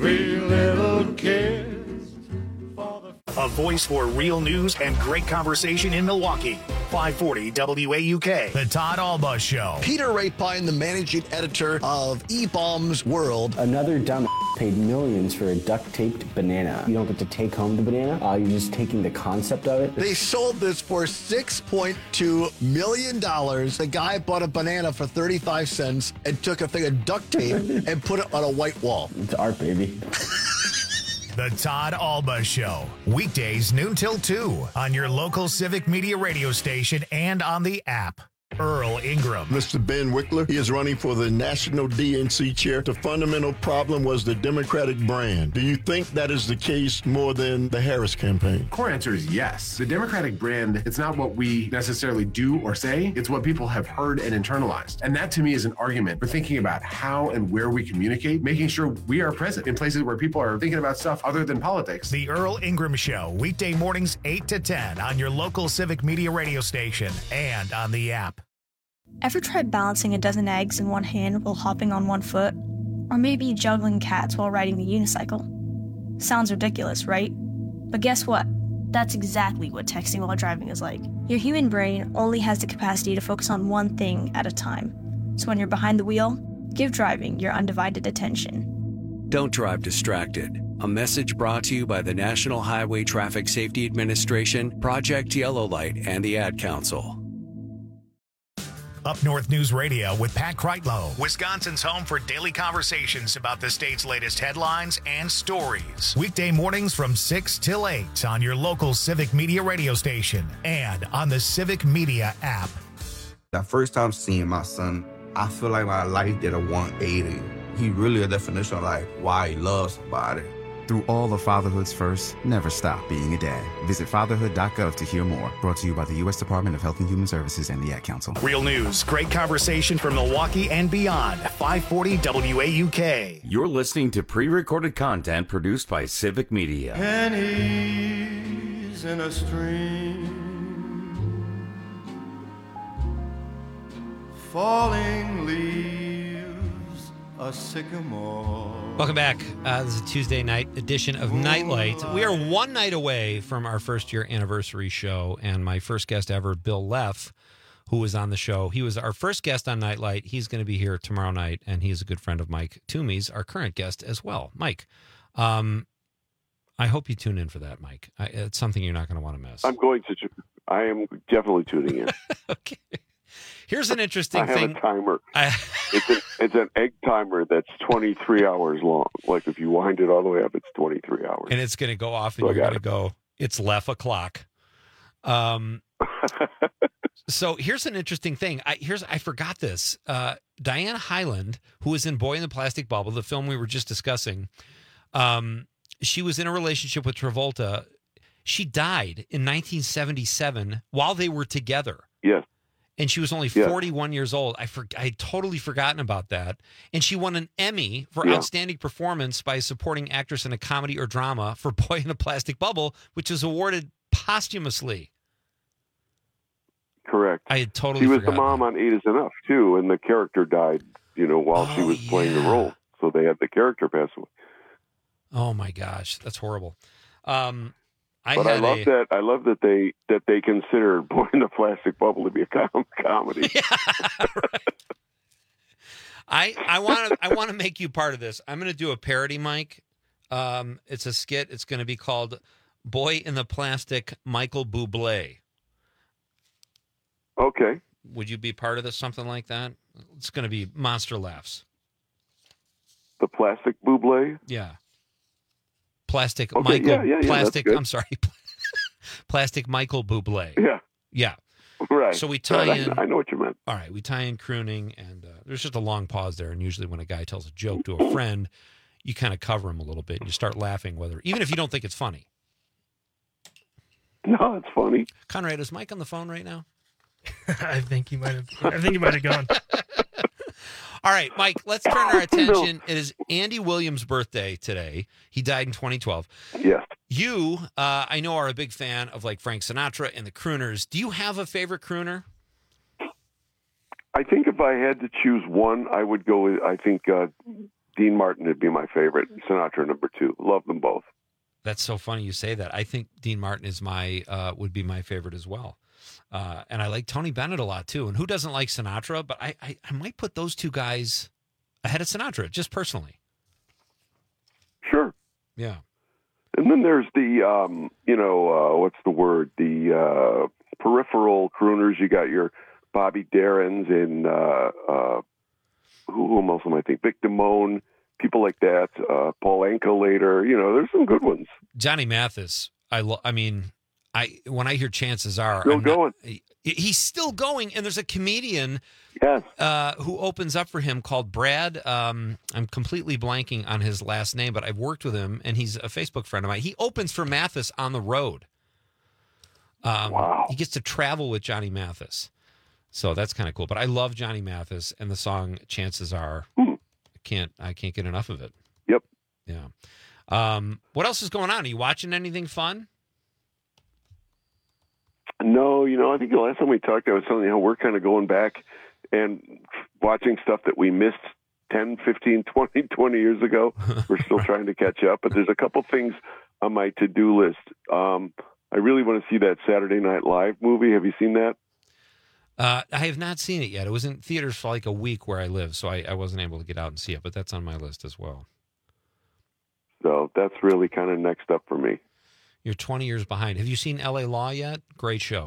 Three little kids. A voice for real news and great conversation in Milwaukee. five forty W A U K. The Todd Alba Show. Peter Rapine, the managing editor of E-Bombs World. Another dumb paid millions for a duct-taped banana. You don't get to take home the banana. Uh, you're just taking the concept of it. They sold this for six point two million dollars. The guy bought a banana for thirty-five cents and took a thing of duct tape and put it on a white wall. It's art, baby. The Todd Alba Show. Weekdays noon till two on your local Civic Media radio station and on the app. Earl Ingram. Mister Ben Wickler, he is running for the National D N C chair. The fundamental problem was the Democratic brand. Do you think that is the case more than the Harris campaign? Core answer is yes. The Democratic brand, it's not what we necessarily do or say, it's what people have heard and internalized. And that to me is an argument for thinking about how and where we communicate, making sure we are present in places where people are thinking about stuff other than politics. The Earl Ingram Show, weekday mornings eight to ten on your local Civic Media radio station and on the app. Ever tried balancing a dozen eggs in one hand while hopping on one foot? Or maybe juggling cats while riding the unicycle? Sounds ridiculous, right? But guess what? That's exactly what texting while driving is like. Your human brain only has the capacity to focus on one thing at a time. So when you're behind the wheel, give driving your undivided attention. Don't drive distracted. A message brought to you by the National Highway Traffic Safety Administration, Project Yellow Light, and the Ad Council. Up North News Radio with Pat Kreitlow, Wisconsin's home for daily conversations about the state's latest headlines and stories. Weekday mornings from six till eight on your local Civic Media radio station and on the Civic Media app. The first time seeing my son, I feel like my life did a one eighty. He really a definition of like why he loves somebody. Through all of fatherhood's first, never stop being a dad. Visit fatherhood dot gov to hear more. Brought to you by the U S Department of Health and Human Services and the Ad Council. Real news, great conversation from Milwaukee and beyond. five forty W A U K. You're listening to pre-recorded content produced by Civic Media. Pennies in a stream, falling leaves, a sycamore. Welcome back. Uh, this is a Tuesday night edition of Nightlight. We are one night away from our first year anniversary show, and my first guest ever, Bill Leff, who was on the show. He was our first guest on Nightlight. He's going to be here tomorrow night, and he's a good friend of Mike Toomey's, our current guest as well. Mike, um, I hope you tune in for that, Mike. I, it's something you're not going to want to miss. I'm going to. I am definitely tuning in. Okay. Here's an interesting I have thing. a timer. I... it's, an, it's an egg timer that's twenty-three hours long. Like if you wind it all the way up, it's twenty-three hours. And it's going to go off, and So I you're got going to go, it's Leff o'clock. Um, so here's an interesting thing. I here's I forgot this. Uh, Diane Hyland, who was in Boy in the Plastic Bubble, the film we were just discussing, um, she was in a relationship with Travolta. She died in nineteen seventy-seven while they were together. Yes. And she was only Yeah. forty-one years old. I for, I had totally forgotten about that. And she won an Emmy for Yeah. outstanding performance by a supporting actress in a comedy or drama for Boy in a Plastic Bubble, which was awarded posthumously. Correct. I had totally She was forgotten the mom on Eight Is Enough, too, and the character died, you know, while she Oh, was playing the yeah. role. So they had the character pass away. Oh my gosh, that's horrible. Um, I but I had love a, that. I love that they that they consider Boy in the Plastic Bubble to be a com- comedy. I I want to I want to make you part of this. I'm going to do a parody, Mike. Um, it's a skit. It's going to be called "Boy in the Plastic Michael Bublé." Okay. Would you be part of this? Something like that. It's going to be monster laughs. The Plastic Bublé. Yeah. Plastic Okay, Michael. yeah, yeah, yeah, plastic. that's good. I'm sorry. Plastic Michael Bublé. Yeah. Yeah. Right. So we tie Right, I- in. I know what you meant. All right, we tie in crooning, and uh, there's just a long pause there. And usually, when a guy tells a joke to a friend, you kind of cover him a little bit, and you start laughing, whether even if you don't think it's funny. No, it's funny. Conrad, is Mike on the phone right now? I think he might have. I think he might have gone. All right, Mike, let's turn our attention. It is Andy Williams' birthday today. He died in twenty twelve. Yes. You, uh, I know, are a big fan of like Frank Sinatra and the crooners. Do you have a favorite crooner? I think if I had to choose one, I would go with, I think, uh, Dean Martin would be my favorite. Sinatra number two. Love them both. That's so funny you say that. I think Dean Martin is my uh, would be my favorite as well. Uh, and I like Tony Bennett a lot too. And who doesn't like Sinatra? But I, I, I might put those two guys ahead of Sinatra, just personally. Sure. Yeah. And then there's the, um, you know, uh, what's the word? The uh, peripheral crooners. You got your Bobby Darrens and uh, uh, who, who else am I thinking? Vic Damone, people like that. Uh, Paul Anka later. You know, there's some good ones. Johnny Mathis. I lo- I mean, I when I hear Chances Are, Still I'm going. Not, he's still going. And there's a comedian yes. uh, who opens up for him called Brad. Um, I'm completely blanking on his last name, but I've worked with him, and he's a Facebook friend of mine. He opens for Mathis on the road. Um, wow. He gets to travel with Johnny Mathis. So that's kind of cool. But I love Johnny Mathis, and the song Chances Are. Hmm. I can't I can't get enough of it. Yep. Yeah. Um, what else is going on? Are you watching anything fun? No, you know, I think the last time we talked, I was telling you how we're kind of going back and watching stuff that we missed ten, fifteen, twenty, twenty years ago. We're still trying to catch up, but there's a couple things on my to-do list. Um, I really want to see that Saturday Night Live movie. Have you seen that? Uh, I have not seen it yet. It was in theaters for like a week where I live, so I, I wasn't able to get out and see it, but that's on my list as well. So that's really kind of next up for me. You're twenty years behind. Have you seen L A Law yet? Great show.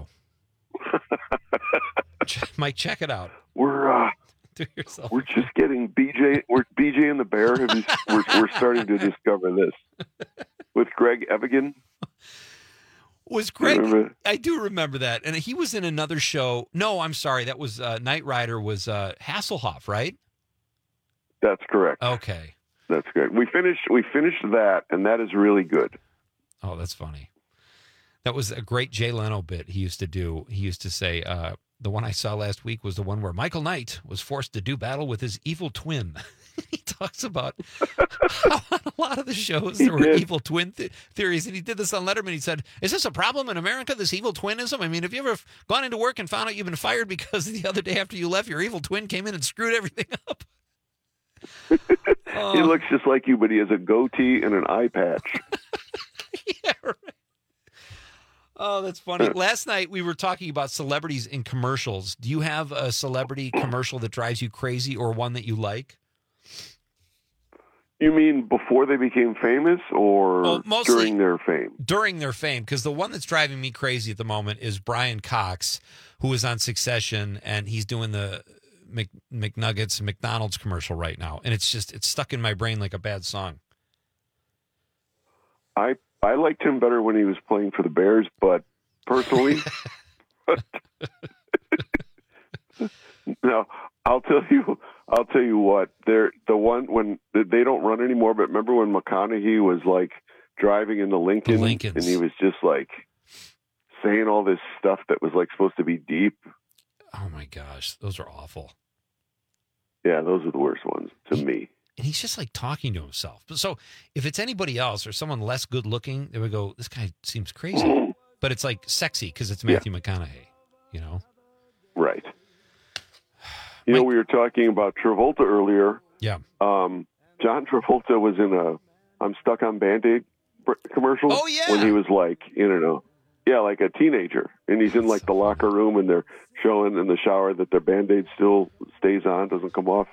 Mike, check it out. We're uh, Do yourself. we're just getting B J. We're B J and the Bear. Have you, we're we're starting to discover this with Greg Evigan. Was Greg? I do remember that, and he was in another show. No, I'm sorry, that was uh, Knight Rider. Was uh, Hasselhoff, right? That's correct. Okay, that's good. We finished. We finished that, and that is really good. Oh, that's funny. That was a great Jay Leno bit he used to do. He used to say, uh, the one I saw last week was the one where Michael Knight was forced to do battle with his evil twin. He talks about how on a lot of the shows there were evil twin th- theories. And he did this on Letterman. He said, is this a problem in America, this evil twinism? I mean, have you ever gone into work and found out you've been fired because the other day after you left, your evil twin came in and screwed everything up? He looks just like you, but he has a goatee and an eye patch. Yeah, right. Oh, that's funny. Last night we were talking about celebrities in commercials. Do you have a celebrity commercial that drives you crazy or one that you like? You mean before they became famous or well, mostly during their fame? During their fame, because the one that's driving me crazy at the moment is Brian Cox, who is on Succession, and he's doing the Mc, McNuggets McDonald's commercial right now. And it's just, it's stuck in my brain like a bad song. I I liked him better when he was playing for the Bears, but personally, no, I'll tell you, I'll tell you what, they're the one when they don't run anymore, but remember when McConaughey was like driving in the Lincoln the and he was just like saying all this stuff that was like supposed to be deep. Oh my gosh, those are awful. Yeah, those are the worst ones to he, me. And he's just like talking to himself. So if it's anybody else or someone less good looking, they would go, this guy seems crazy. But it's like sexy because it's Matthew yeah. McConaughey, you know? Right. You know, we were talking about Travolta earlier. Yeah. Um, John Travolta was in a I'm Stuck on Band-Aid commercial. Oh, yeah. When he was like, you know, yeah, like a teenager. And he's in like the locker room and they're showing in the shower that their Band-Aid still stays on, doesn't come off.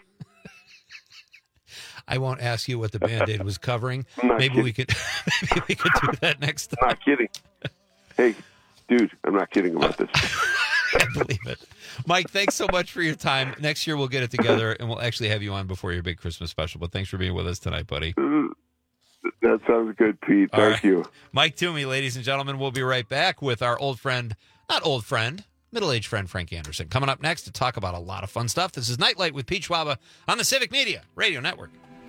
I won't ask you what the Band-Aid was covering. Maybe kidding. we could maybe we could do that next time. I'm not kidding. Hey, dude, I'm not kidding about this. I believe it. Mike, thanks so much for your time. Next year we'll get it together and we'll actually have you on before your big Christmas special. But thanks for being with us tonight, buddy. That sounds good, Pete. All Thank right. you. Mike Toomey, ladies and gentlemen, we'll be right back with our old friend, not old friend, middle-aged friend Frank Anderson. Coming up next to talk about a lot of fun stuff. This is Nightlight with Pete Schwaba on the Civic Media Radio Network.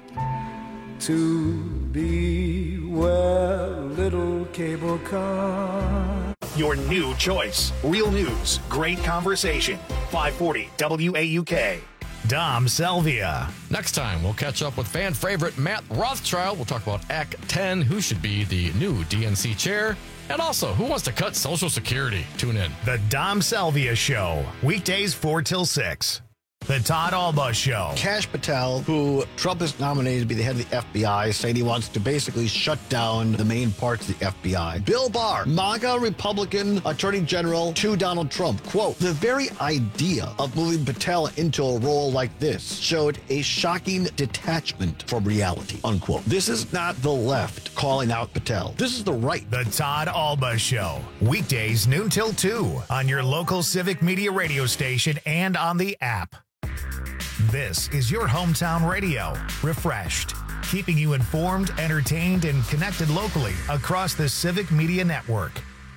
To be well, little cable car. Your new choice. Real news, great conversation. five forty W A U K. Dom Salvia. Next time, we'll catch up with fan favorite Matt Rothschild. We'll talk about Act ten, who should be the new D N C chair, and also who wants to cut Social Security. Tune in. The Dom Salvia Show. Weekdays four till six. The Todd Alba Show. Kash Patel, who Trump has nominated to be the head of the F B I, saying he wants to basically shut down the main parts of the F B I. Bill Barr, MAGA Republican Attorney General to Donald Trump. Quote, the very idea of moving Patel into a role like this showed a shocking detachment from reality, unquote. This is not the left calling out Patel. This is the right. The Todd Alba Show. Weekdays noon till two on your local Civic Media radio station and on the app. This is your hometown radio, refreshed, keeping you informed, entertained, and connected locally across the Civic Media Network.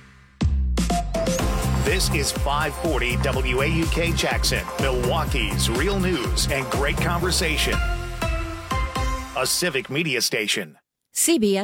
This is five forty W A U K Jackson, Milwaukee's real news and great conversation. A Civic Media station. C B S